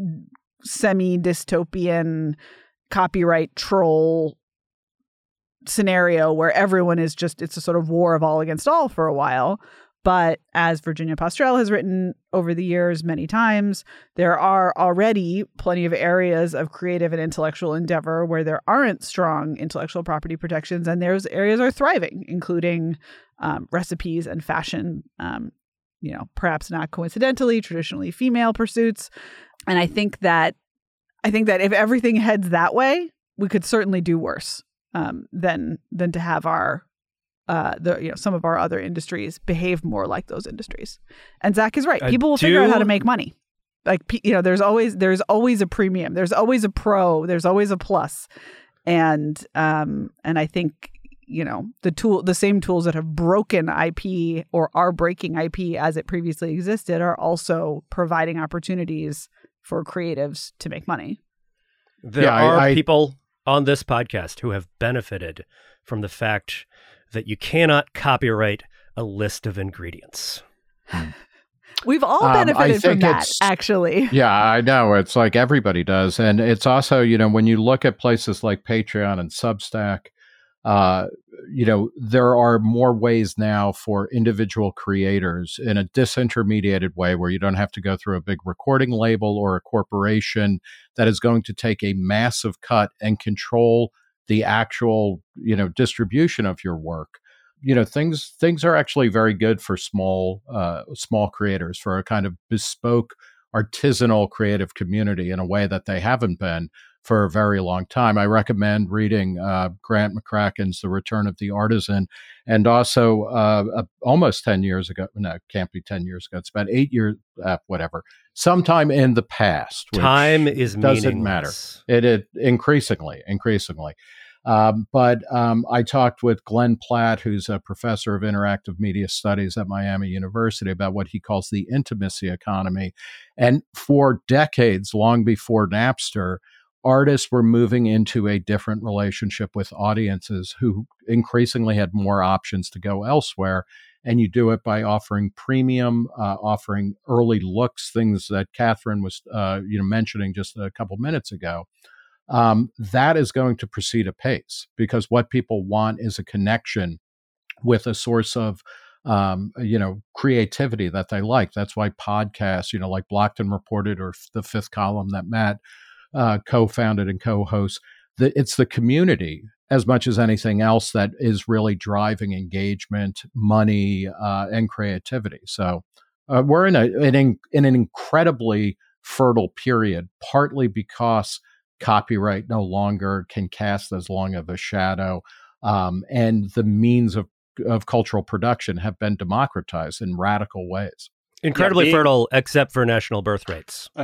semi-dystopian copyright troll scenario where everyone is just, it's a sort of war of all against all for a while. But as Virginia Postrel has written over the years many times, there are already plenty of areas of creative and intellectual endeavor where there aren't strong intellectual property protections, and those areas are thriving, including um, recipes and fashion, um, you know, perhaps not coincidentally, traditionally female pursuits. And I think that I think that if everything heads that way, we could certainly do worse um, than than to have our uh, the you know some of our other industries behave more like those industries. And Zach is right; people will do... figure out how to make money. Like you know, there's always there's always a premium, there's always a pro, there's always a plus, and um, and I think you know the tool the same tools that have broken I P or are breaking I P as it previously existed are also providing opportunities for creatives to make money. There yeah, are I, I, people on this podcast who have benefited from the fact that you cannot copyright a list of ingredients. We've all Um, I benefited from think that, it's- actually. Yeah, I know. It's like everybody does. And it's also, you know, when you look at places like Patreon and Substack, uh, you know, there are more ways now for individual creators in a disintermediated way where you don't have to go through a big recording label or a corporation that is going to take a massive cut and control the actual, you know, distribution of your work. You know, things things are actually very good for small uh, small creators, for a kind of bespoke, artisanal creative community in a way that they haven't been for a very long time. I recommend reading uh, Grant McCracken's The Return of the Artisan, and also uh, uh, almost ten years ago, no, it can't be ten years ago, it's about eight years, uh, whatever, sometime in the past. Which Time is doesn't matter. It, it increasingly, increasingly. Um, but um, I talked with Glenn Platt, who's a professor of interactive media studies at Miami University, about what he calls the intimacy economy. And for decades, long before Napster, artists were moving into a different relationship with audiences who increasingly had more options to go elsewhere. And you do it by offering premium, uh, offering early looks, things that Catherine was uh, you know, mentioning just a couple minutes ago. Um, that is going to proceed apace, because what people want is a connection with a source of, um, you know, creativity that they like. That's why podcasts, you know, like Blocked and Reported or The Fifth Column that Matt uh, co-founded and co-hosts, the, it's the community as much as anything else that is really driving engagement, money, uh, and creativity. So uh, we're in, a, in, in an incredibly fertile period, partly because copyright no longer can cast as long of a shadow, um, and the means of, of cultural production have been democratized in radical ways. Incredibly yeah, being, fertile, except for national birth rates. Uh,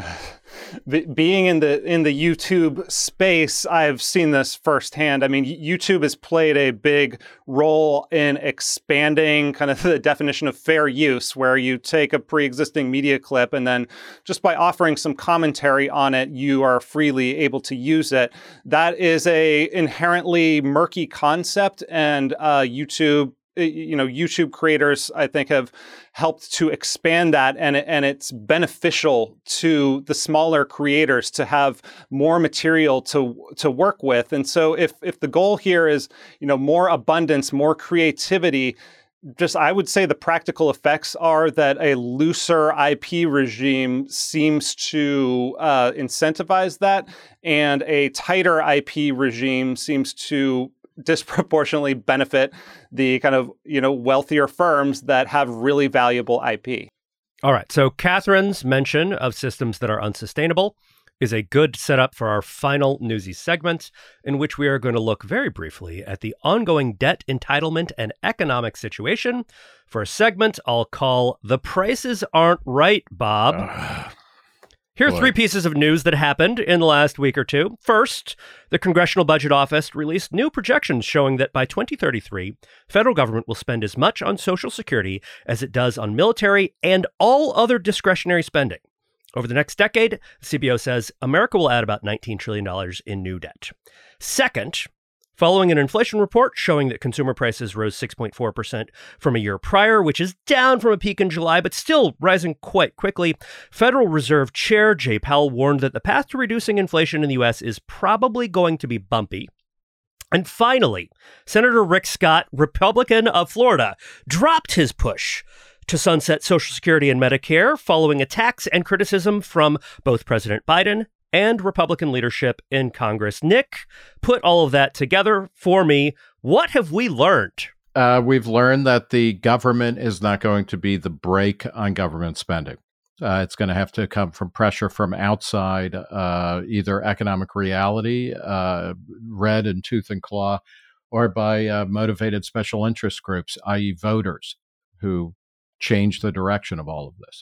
being in the in the YouTube space, I've seen this firsthand. I mean, YouTube has played a big role in expanding kind of the definition of fair use, where you take a pre-existing media clip and then just by offering some commentary on it, you are freely able to use it. That is a inherently murky concept, and uh, YouTube. You know, YouTube creators, I think, have helped to expand that, and and it's beneficial to the smaller creators to have more material to to work with. And so, if if the goal here is, you know, more abundance, more creativity, just I would say the practical effects are that a looser I P regime seems to uh, incentivize that, and a tighter I P regime seems to disproportionately benefit the kind of, you know, wealthier firms that have really valuable I P. All right. So Catherine's mention of systems that are unsustainable is a good setup for our final newsy segment, in which we are going to look very briefly at the ongoing debt entitlement and economic situation for a segment I'll call The Prices Aren't Right, Bob. Uh. Here are Boy. three pieces of news that happened in the last week or two. First, the Congressional Budget Office released new projections showing that by twenty thirty-three, federal government will spend as much on Social Security as it does on military and all other discretionary spending. Over the next decade, the C B O says America will add about nineteen trillion dollars in new debt. Second, following an inflation report showing that consumer prices rose six point four percent from a year prior, which is down from a peak in July, but still rising quite quickly, Federal Reserve Chair Jay Powell warned that the path to reducing inflation in the U S is probably going to be bumpy. And finally, Senator Rick Scott, Republican of Florida, dropped his push to sunset Social Security and Medicare following attacks and criticism from both President Biden and Republican leadership in Congress. Nick, put all of that together for me. What have we learned? Uh, we've learned that the government is not going to be the brake on government spending. Uh, it's going to have to come from pressure from outside, uh, either economic reality, uh, red in tooth and claw, or by uh, motivated special interest groups, that is voters, who change the direction of all of this.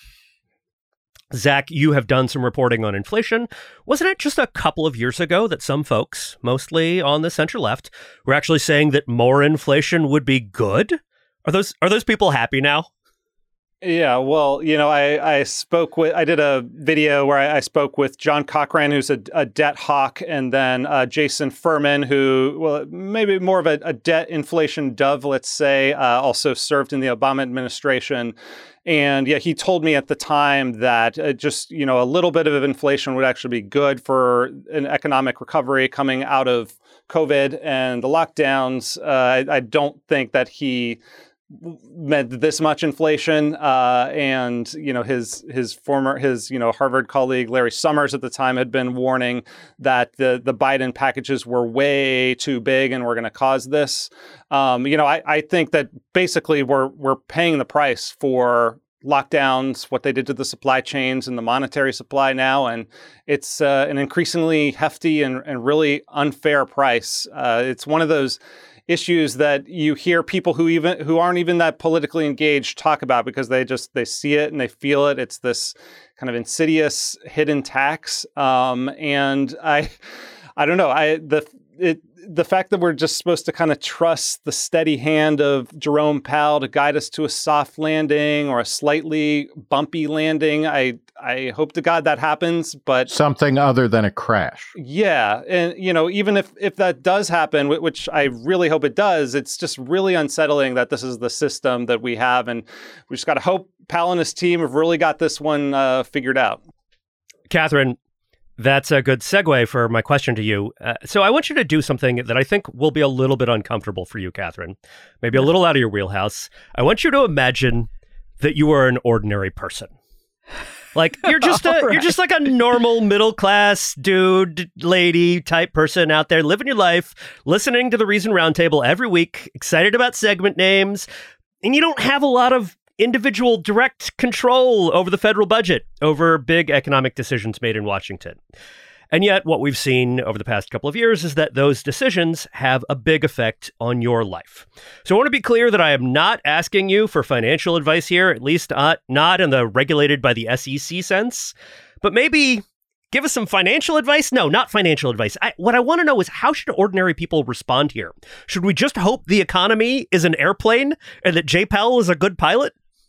Zach, you have done some reporting on inflation. Wasn't it just a couple of years ago that some folks, mostly on the center left, were actually saying that more inflation would be good? Are those are those people happy now? Yeah, well, you know, I, I spoke with, I did a video where I, I spoke with John Cochran, who's a, a debt hawk, and then uh, Jason Furman, who, well, maybe more of a, a debt inflation dove, let's say, uh, also served in the Obama administration. And yeah, he told me at the time that uh, just, you know, a little bit of inflation would actually be good for an economic recovery coming out of COVID and the lockdowns. Uh, I, I don't think that he meant this much inflation, uh, and you know his his former his you know Harvard colleague Larry Summers at the time had been warning that the the Biden packages were way too big and were going to cause this. Um, you know, I, I think that basically we're we're paying the price for lockdowns, what they did to the supply chains and the monetary supply now. And it's uh, an increasingly hefty and, and really unfair price. Uh, it's one of those issues that you hear people who even who aren't even that politically engaged talk about because they just they see it and they feel it. It's this kind of insidious hidden tax. Um, and I, I don't know. I the it. The fact that we're just supposed to kind of trust the steady hand of Jerome Powell to guide us to a soft landing or a slightly bumpy landing, I I hope to God that happens, but something other than a crash. Yeah, and you know, even if if that does happen, which I really hope it does, it's just really unsettling that this is the system that we have, and we just got to hope Powell and his team have really got this one uh, figured out. Catherine, that's a good segue for my question to you. Uh, so I want you to do something that I think will be a little bit uncomfortable for you, Catherine. Maybe a little out of your wheelhouse. I want you to imagine that you are an ordinary person. Like you're just a, right. you're just like a normal middle class dude, lady type person out there living your life, listening to the Reason Roundtable every week, excited about segment names, and you don't have a lot of individual direct control over the federal budget, over big economic decisions made in Washington. And yet what we've seen over the past couple of years is that those decisions have a big effect on your life. So I want to be clear that I am not asking you for financial advice here, at least not, not in the regulated by the S E C sense, but maybe give us some financial advice? No, not financial advice. I, what I want to know is how should ordinary people respond here? Should we just hope the economy is an airplane and that Jay Powell is a good pilot?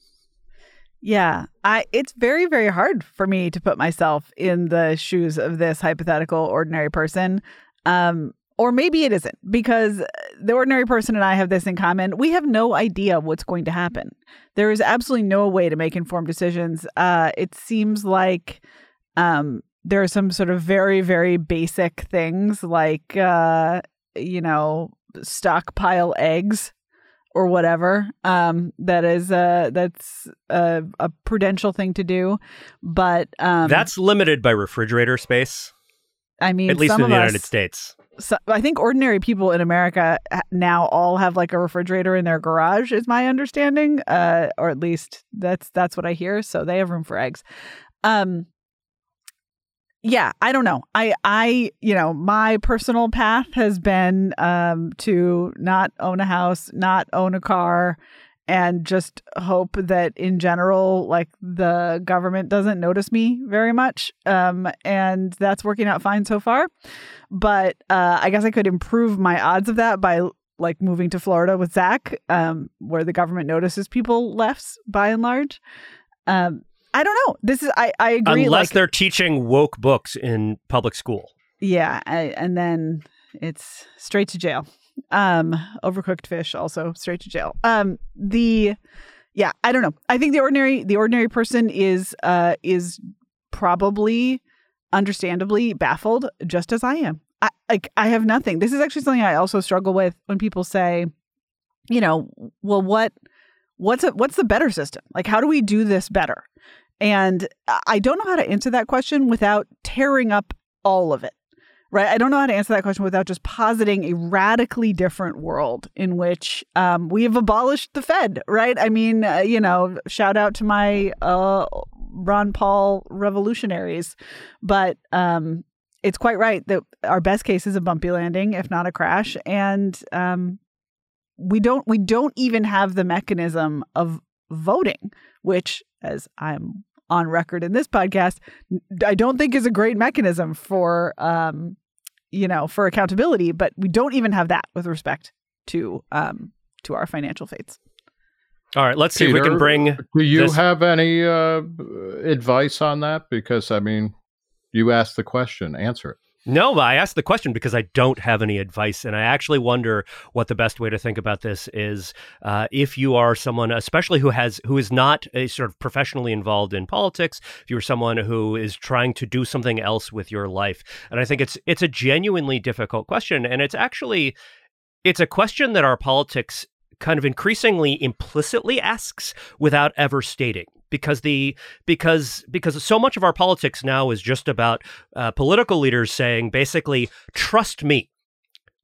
Yeah, I it's very, very hard for me to put myself in the shoes of this hypothetical ordinary person. Um, or maybe it isn't, because the ordinary person and I have this in common. We have no idea what's going to happen. There is absolutely no way to make informed decisions. Uh, it seems like um, there are some sort of very, very basic things like, uh, you know, stockpile eggs or whatever. Um, that is uh, that's a, a prudential thing to do, but um, that's limited by refrigerator space. I mean, at least some in the of United us, States. So, I think ordinary people in America now all have like a refrigerator in their garage, is my understanding, uh, or at least that's that's what I hear. So they have room for eggs. Um, Yeah, I don't know. I, I, you know, my personal path has been um, to not own a house, not own a car, and just hope that in general, like the government doesn't notice me very much. Um, and that's working out fine so far. But uh, I guess I could improve my odds of that by like moving to Florida with Zach, um, where the government notices people less by and large. Um, I don't know. This is, I, I agree. Unless like, they're teaching woke books in public school. Yeah. I, and then it's straight to jail. Um, overcooked fish also straight to jail. Um, the, yeah, I don't know. I think the ordinary, the ordinary person is, uh, is probably understandably baffled, just as I am. I, like, I have nothing. This is actually something I also struggle with when people say, you know, well, what, what's a, what's the better system? Like, how do we do this better? And I don't know how to answer that question without tearing up all of it, right? I don't know how to answer that question without just positing a radically different world in which um, we have abolished the Fed, right? I mean, uh, you know, shout out to my uh, Ron Paul revolutionaries. But um, it's quite right that our best case is a bumpy landing, if not a crash. And um, we don't we don't even have the mechanism of voting, which, as I'm on record in this podcast, I don't think is a great mechanism for, um, you know, for accountability. But we don't even have that with respect to um, to our financial fates. All right, let's see Peter, if we can bring. Do you this... have any uh, advice on that? Because, I mean, you asked the question, answer it. No, I asked the question because I don't have any advice. And I actually wonder what the best way to think about this is uh, if you are someone, especially who has who is not a sort of professionally involved in politics, if you're someone who is trying to do something else with your life. And I think it's it's a genuinely difficult question. And it's actually it's a question that our politics kind of increasingly implicitly asks without ever stating. Because the because because so much of our politics now is just about uh, political leaders saying basically, trust me.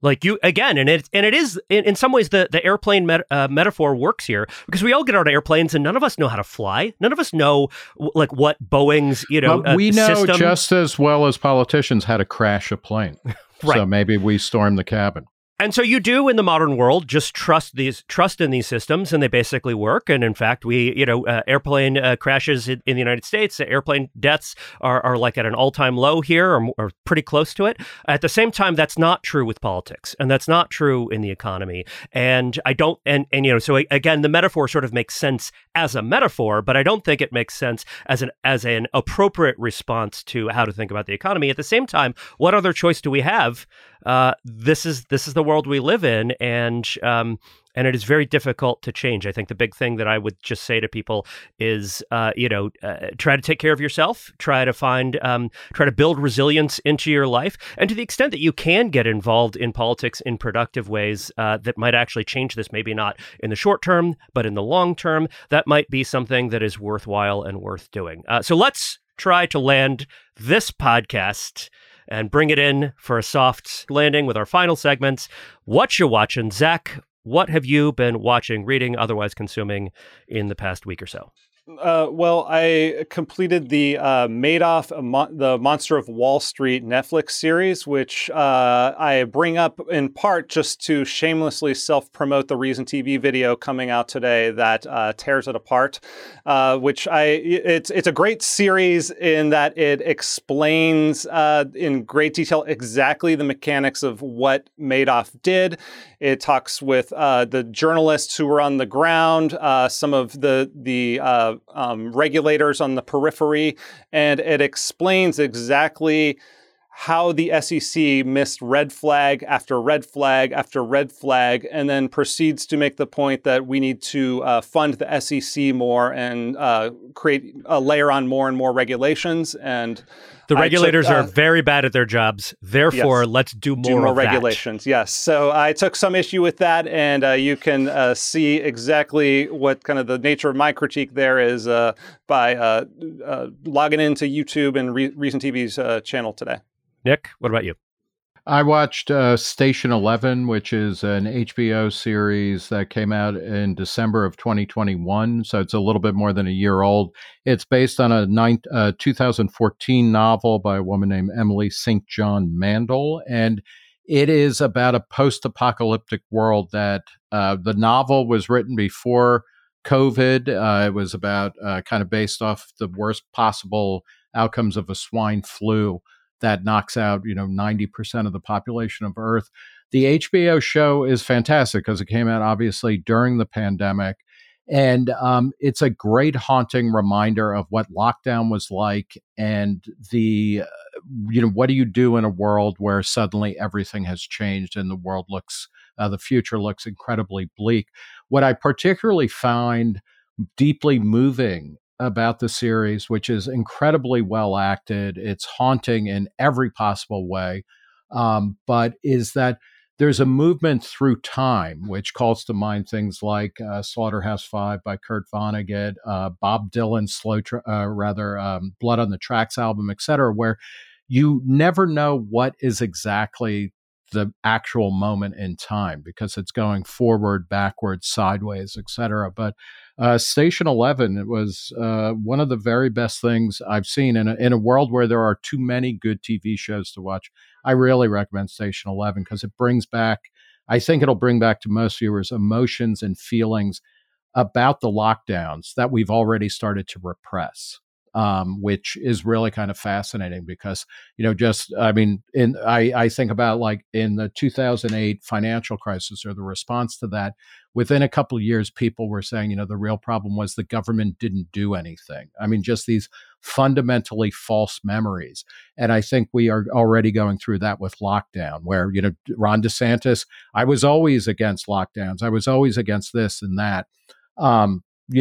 Like you again, and it and it is in, in some ways the the airplane met, uh, metaphor works here because we all get on airplanes and none of us know how to fly. None of us know w- like what Boeing's you know But we uh, know system. just as well as politicians how to crash a plane. Right. So maybe we storm the cabin. And so you do in the modern world just trust these trust in these systems, and they basically work. And in fact, we you know uh, airplane uh, crashes in, in the United States, uh, airplane deaths are, are like at an all time low here, or, or pretty close to it. At the same time, that's not true with politics, and that's not true in the economy. And I don't and and you know so again, the metaphor sort of makes sense as a metaphor, but I don't think it makes sense as an as an appropriate response to how to think about the economy. At the same time, what other choice do we have? Uh, this is this is the world we live in, and um, and it is very difficult to change. I think the big thing that I would just say to people is, uh, you know, uh, try to take care of yourself. Try to find, um, try to build resilience into your life, and to the extent that you can get involved in politics in productive ways uh, that might actually change this. Maybe not in the short term, but in the long term, that might be something that is worthwhile and worth doing. Uh, so let's try to land this podcast and bring it in for a soft landing with our final segments. What you watching, Zach? What have you been watching, reading, otherwise consuming in the past week or so? Uh, well, I completed the uh, Madoff, uh, Mon- the Monster of Wall Street Netflix series, which uh, I bring up in part just to shamelessly self-promote the Reason T V video coming out today that uh, tears it apart. Uh, which I it's it's a great series in that it explains uh, in great detail exactly the mechanics of what Madoff did. It talks with uh, the journalists who were on the ground, uh, some of the the uh, um, regulators on the periphery, and it explains exactly how the S E C missed red flag after red flag after red flag, and then proceeds to make the point that we need to uh, fund the S E C more and uh, create a layer on more and more regulations. And the regulators took, uh, are very bad at their jobs. Therefore, yes, let's do more, do more of regulations. That. Yes. So I took some issue with that, and uh, you can uh, see exactly what kind of the nature of my critique there is uh, by uh, uh, logging into YouTube and Re- Reason T V's uh, channel today. Nick, what about you? I watched uh, Station Eleven, which is an H B O series that came out in December of twenty twenty-one, so it's a little bit more than a year old. It's based on a nine, uh, two thousand fourteen novel by a woman named Emily Saint John Mandel, and it is about a post-apocalyptic world that uh, the novel was written before COVID. Uh, it was about uh, kind of based off the worst possible outcomes of a swine flu that knocks out, you know, ninety percent of the population of Earth. The H B O show is fantastic because it came out obviously during the pandemic. And um, it's a great haunting reminder of what lockdown was like and the, uh, you know, what do you do in a world where suddenly everything has changed and the world looks, uh, the future looks incredibly bleak. What I particularly find deeply moving about the series, which is incredibly well acted. It's haunting in every possible way, um, but is that there's a movement through time, which calls to mind things like uh, Slaughterhouse Five by Kurt Vonnegut, uh, Bob Dylan's slow, tra- uh, rather um, Blood on the Tracks album, et cetera, where you never know what is exactly the actual moment in time because it's going forward, backwards, sideways, et cetera. But uh, Station Eleven, it was uh, one of the very best things I've seen in a, in a world where there are too many good T V shows to watch. I really recommend Station Eleven because it brings back, I think it'll bring back to most viewers emotions and feelings about the lockdowns that we've already started to repress. Um, which is really kind of fascinating because, you know, just, I mean, in I, I think about like in the two thousand eight financial crisis or the response to that, within a couple of years, people were saying, you know, the real problem was the government didn't do anything. I mean, just these fundamentally false memories. And I think we are already going through that with lockdown where, you know, Ron DeSantis, I was always against lockdowns. I was always against this and that. Um, you know, like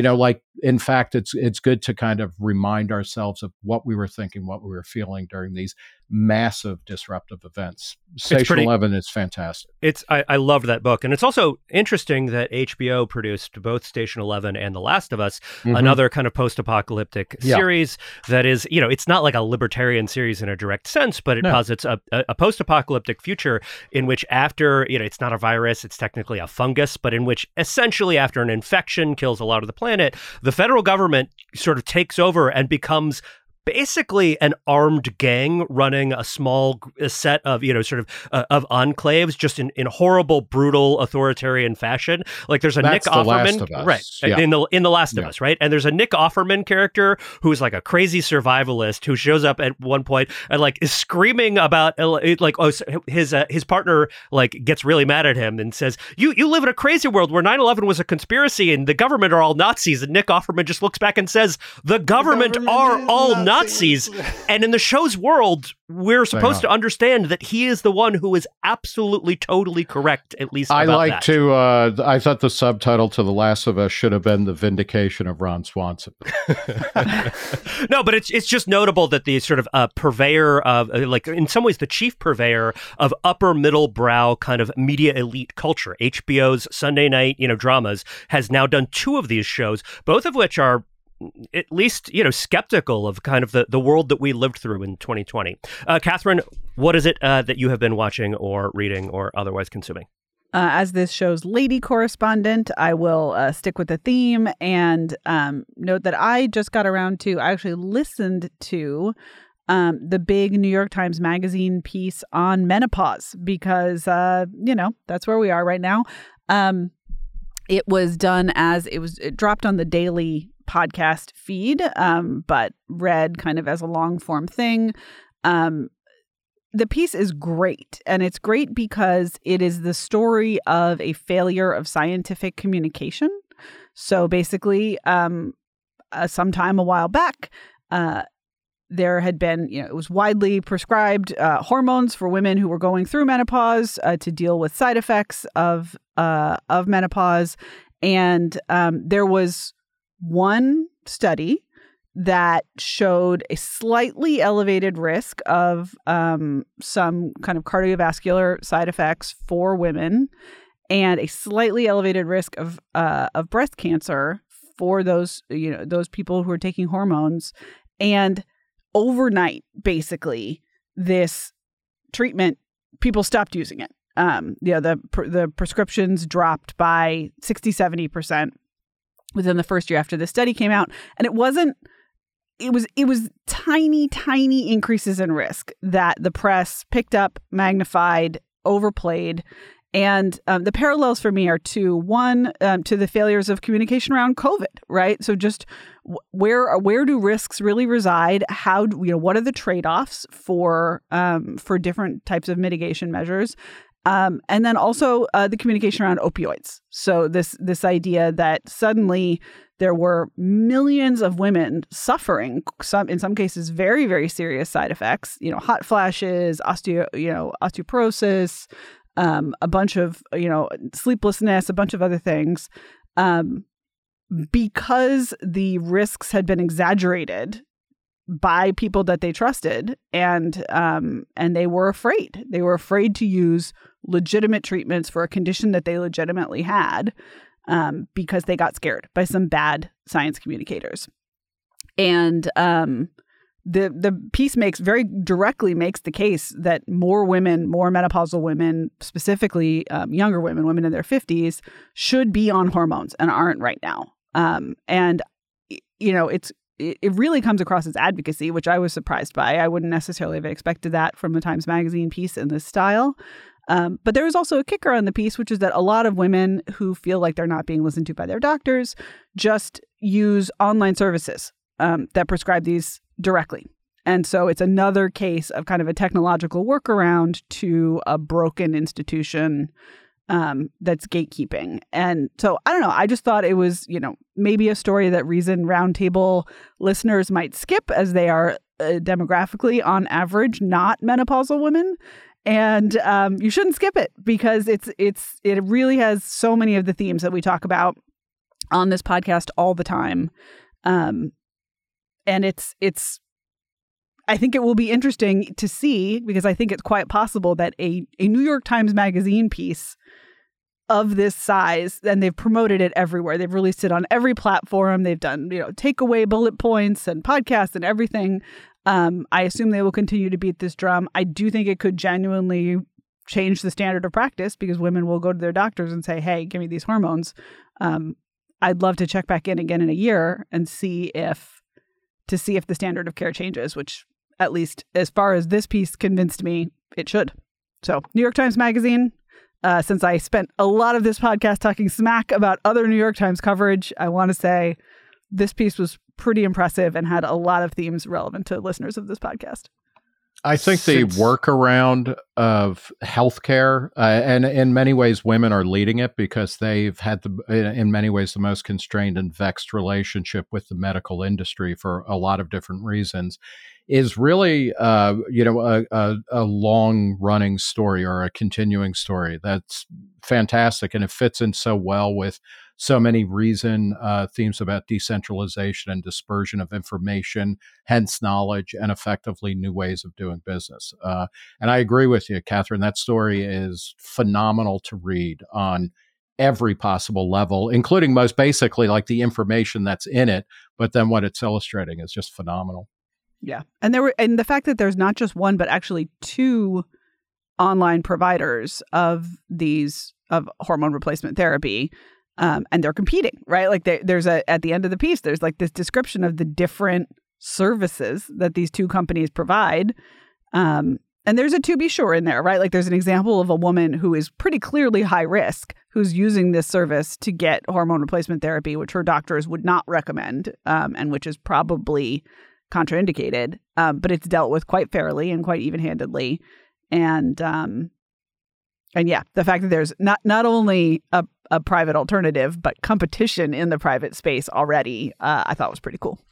in fact, it's it's good to kind of remind ourselves of what we were thinking, what we were feeling during these massive disruptive events. Station pretty, eleven is fantastic. It's I, I loved that book. And it's also interesting that H B O produced both Station eleven and The Last of Us, mm-hmm. another kind of post-apocalyptic yeah. series that is, you know, it's not like a libertarian series in a direct sense, but it no. posits a, a, a post-apocalyptic future in which after, you know, it's not a virus, it's technically a fungus, but in which essentially after an infection kills a lot of the planet, the federal government sort of takes over and becomes basically an armed gang running a small a set of, you know, sort of uh, of enclaves just in, in horrible, brutal, authoritarian fashion. Like there's a That's Nick the Offerman, Last of Us. right? Yeah. In the in the Last of yeah. Us, right? And there's a Nick Offerman character who's like a crazy survivalist who shows up at one point and like is screaming about like oh his uh, his partner like gets really mad at him and says you you live in a crazy world where nine eleven was a conspiracy and the government are all Nazis, and Nick Offerman just looks back and says the government, the government are all Nazis. Nazis. And in the show's world, we're supposed to understand that he is the one who is absolutely, totally correct, at least I about like that. to, uh, I thought the subtitle to The Last of Us should have been The Vindication of Ron Swanson. No, but it's it's just notable that the sort of uh, purveyor of, uh, like, in some ways, the chief purveyor of upper middle brow kind of media elite culture, H B O's Sunday night, you know, dramas, has now done two of these shows, both of which are at least, you know, skeptical of kind of the, the world that we lived through in twenty twenty. Uh, Catherine, what is it uh, that you have been watching or reading or otherwise consuming? Uh, as this show's lady correspondent, I will uh, stick with the theme and um, note that I just got around to, I actually listened to um, the big New York Times Magazine piece on menopause because, uh, you know, that's where we are right now. Um, it was done as, it was it dropped on the daily podcast feed, um, but read kind of as a long form thing. Um, the piece is great, and it's great because it is the story of a failure of scientific communication. So basically, um, uh, sometime a while back, uh, there had been, you know, it was widely prescribed uh, hormones for women who were going through menopause uh, to deal with side effects of uh, of menopause, and um, there was one study that showed a slightly elevated risk of um, some kind of cardiovascular side effects for women and a slightly elevated risk of uh, of breast cancer for those, you know, those people who are taking hormones. And overnight, basically, this treatment, people stopped using it. Um, you know, the, the prescriptions dropped by sixty, seventy percent. Within the first year after the study came out. And it wasn't, it was, it was tiny, tiny increases in risk that the press picked up, magnified, overplayed. And um, the parallels for me are to one, um, to the failures of communication around COVID, right? So just where, where do risks really reside? How do, you know, what are the trade-offs for, um, for different types of mitigation measures? Um, and then also uh, the communication around opioids. So this this idea that suddenly there were millions of women suffering, some in some cases very, very serious side effects, you know, hot flashes, osteo, you know, osteoporosis, um, a bunch of, you know, sleeplessness, a bunch of other things, um, because the risks had been exaggerated by people that they trusted, and um, and they were afraid. They were afraid to use legitimate treatments for a condition that they legitimately had um, because they got scared by some bad science communicators. And um, the the piece makes very directly makes the case that more women, more menopausal women, specifically um, younger women, women in their fifties, should be on hormones and aren't right now. Um, and you know, it's it really comes across as advocacy, which I was surprised by. I wouldn't necessarily have expected that from a Times Magazine piece in this style. Um, but there was also a kicker on the piece, which is that a lot of women who feel like they're not being listened to by their doctors just use online services um, that prescribe these directly. And so it's another case of kind of a technological workaround to a broken institution Um, that's gatekeeping. And so, I don't know, I just thought it was, you know, maybe a story that Reason Roundtable listeners might skip as they are uh, demographically, on average, not menopausal women. And um, you shouldn't skip it because it's it's it really has so many of the themes that we talk about on this podcast all the time. Um, and it's, it's, I think it will be interesting to see, because I think it's quite possible that a, a New York Times Magazine piece of this size, and they've promoted it everywhere. They've released it on every platform. They've done, you know, takeaway bullet points and podcasts and everything. Um, I assume they will continue to beat this drum. I do think it could genuinely change the standard of practice, because women will go to their doctors and say, hey, give me these hormones. Um, I'd love to check back in again in a year and see if, to see if the standard of care changes, which at least as far as this piece convinced me it should. So New York Times Magazine, uh, since I spent a lot of this podcast talking smack about other New York Times coverage, I want to say this piece was pretty impressive and had a lot of themes relevant to listeners of this podcast. I think the workaround of healthcare, uh, and in many ways, women are leading it because they've had, the, in many ways, the most constrained and vexed relationship with the medical industry for a lot of different reasons, is really, uh, you know, a, a, a long-running story or a continuing story that's fantastic, and it fits in so well with so many reason uh, themes about decentralization and dispersion of information, hence knowledge, and effectively new ways of doing business. Uh, and I agree with you, Catherine. That story is phenomenal to read on every possible level, including most basically like the information that's in it, but then what it's illustrating is just phenomenal. Yeah. And there were, and the fact that there's not just one, but actually two online providers of these, of hormone replacement therapy. Um, and they're competing, right? Like they, there's a, at the end of the piece, there's like this description of the different services that these two companies provide. Um, and there's a to be sure in there, right? Like there's an example of a woman who is pretty clearly high risk, who's using this service to get hormone replacement therapy, which her doctors would not recommend, um, and which is probably contraindicated. Um, but it's dealt with quite fairly and quite even-handedly. And, um, and yeah, the fact that there's not, not only a, a private alternative, but competition in the private space already, uh, I thought was pretty cool.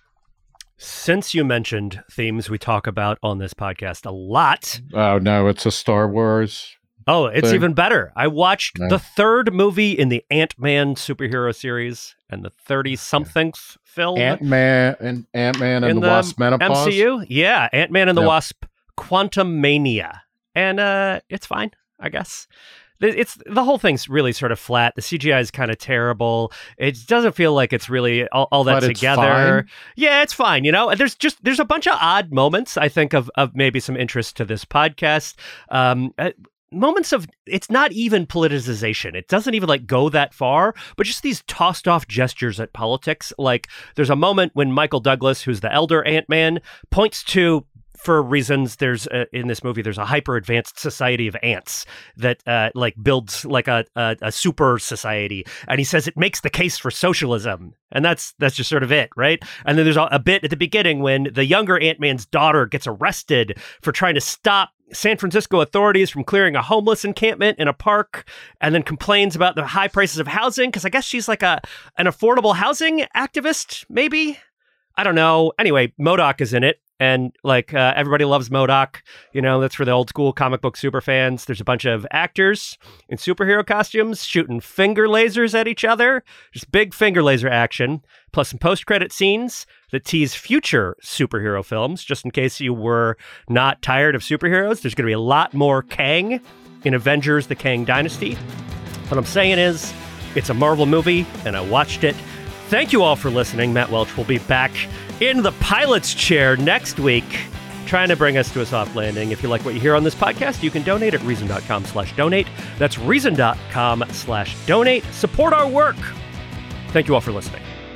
Since you mentioned themes we talk about on this podcast a lot. Oh, no, it's a Star Wars. Oh, it's thing. even better. I watched No. the third movie in the Ant-Man superhero series and the thirty-somethings film. Ant-Man and Ant-Man and in the, Wasp Menopause. M C U? Yeah, Ant-Man and the Yep. Wasp Quantumania. And uh, it's fine, I guess. It's the whole thing's really sort of flat. The C G I is kind of terrible. It doesn't feel like it's really all, all that But it's together. fine. Yeah, it's fine. You know, there's just there's a bunch of odd moments, I think, of of maybe some interest to this podcast. Um, uh, moments of, it's not even politicization. It doesn't even like go that far, but just these tossed off gestures at politics. Like there's a moment when Michael Douglas, who's the elder Ant-Man, points to, for reasons, there's a, in this movie, there's a hyper advanced society of ants that uh, like builds like a, a a super society, and he says it makes the case for socialism, and that's that's just sort of it, right? And then there's a, a bit at the beginning when the younger Ant-Man's daughter gets arrested for trying to stop San Francisco authorities from clearing a homeless encampment in a park, and then complains about the high prices of housing because I guess she's like a an affordable housing activist, maybe. I don't know. Anyway, MODOK is in it. And like uh, everybody loves MODOK, you know, that's for the old school comic book super fans. There's a bunch of actors in superhero costumes shooting finger lasers at each other. Just big finger laser action, plus some post-credit scenes that tease future superhero films, just in case you were not tired of superheroes. There's going to be a lot more Kang in Avengers: The Kang Dynasty. What I'm saying is, it's a Marvel movie, and I watched it. Thank you all for listening. Matt Welch will be back in the pilot's chair next week, trying to bring us to a soft landing. If you like what you hear on this podcast, you can donate at reason.com slash donate. That's reason.com slash donate. Support our work. Thank you all for listening.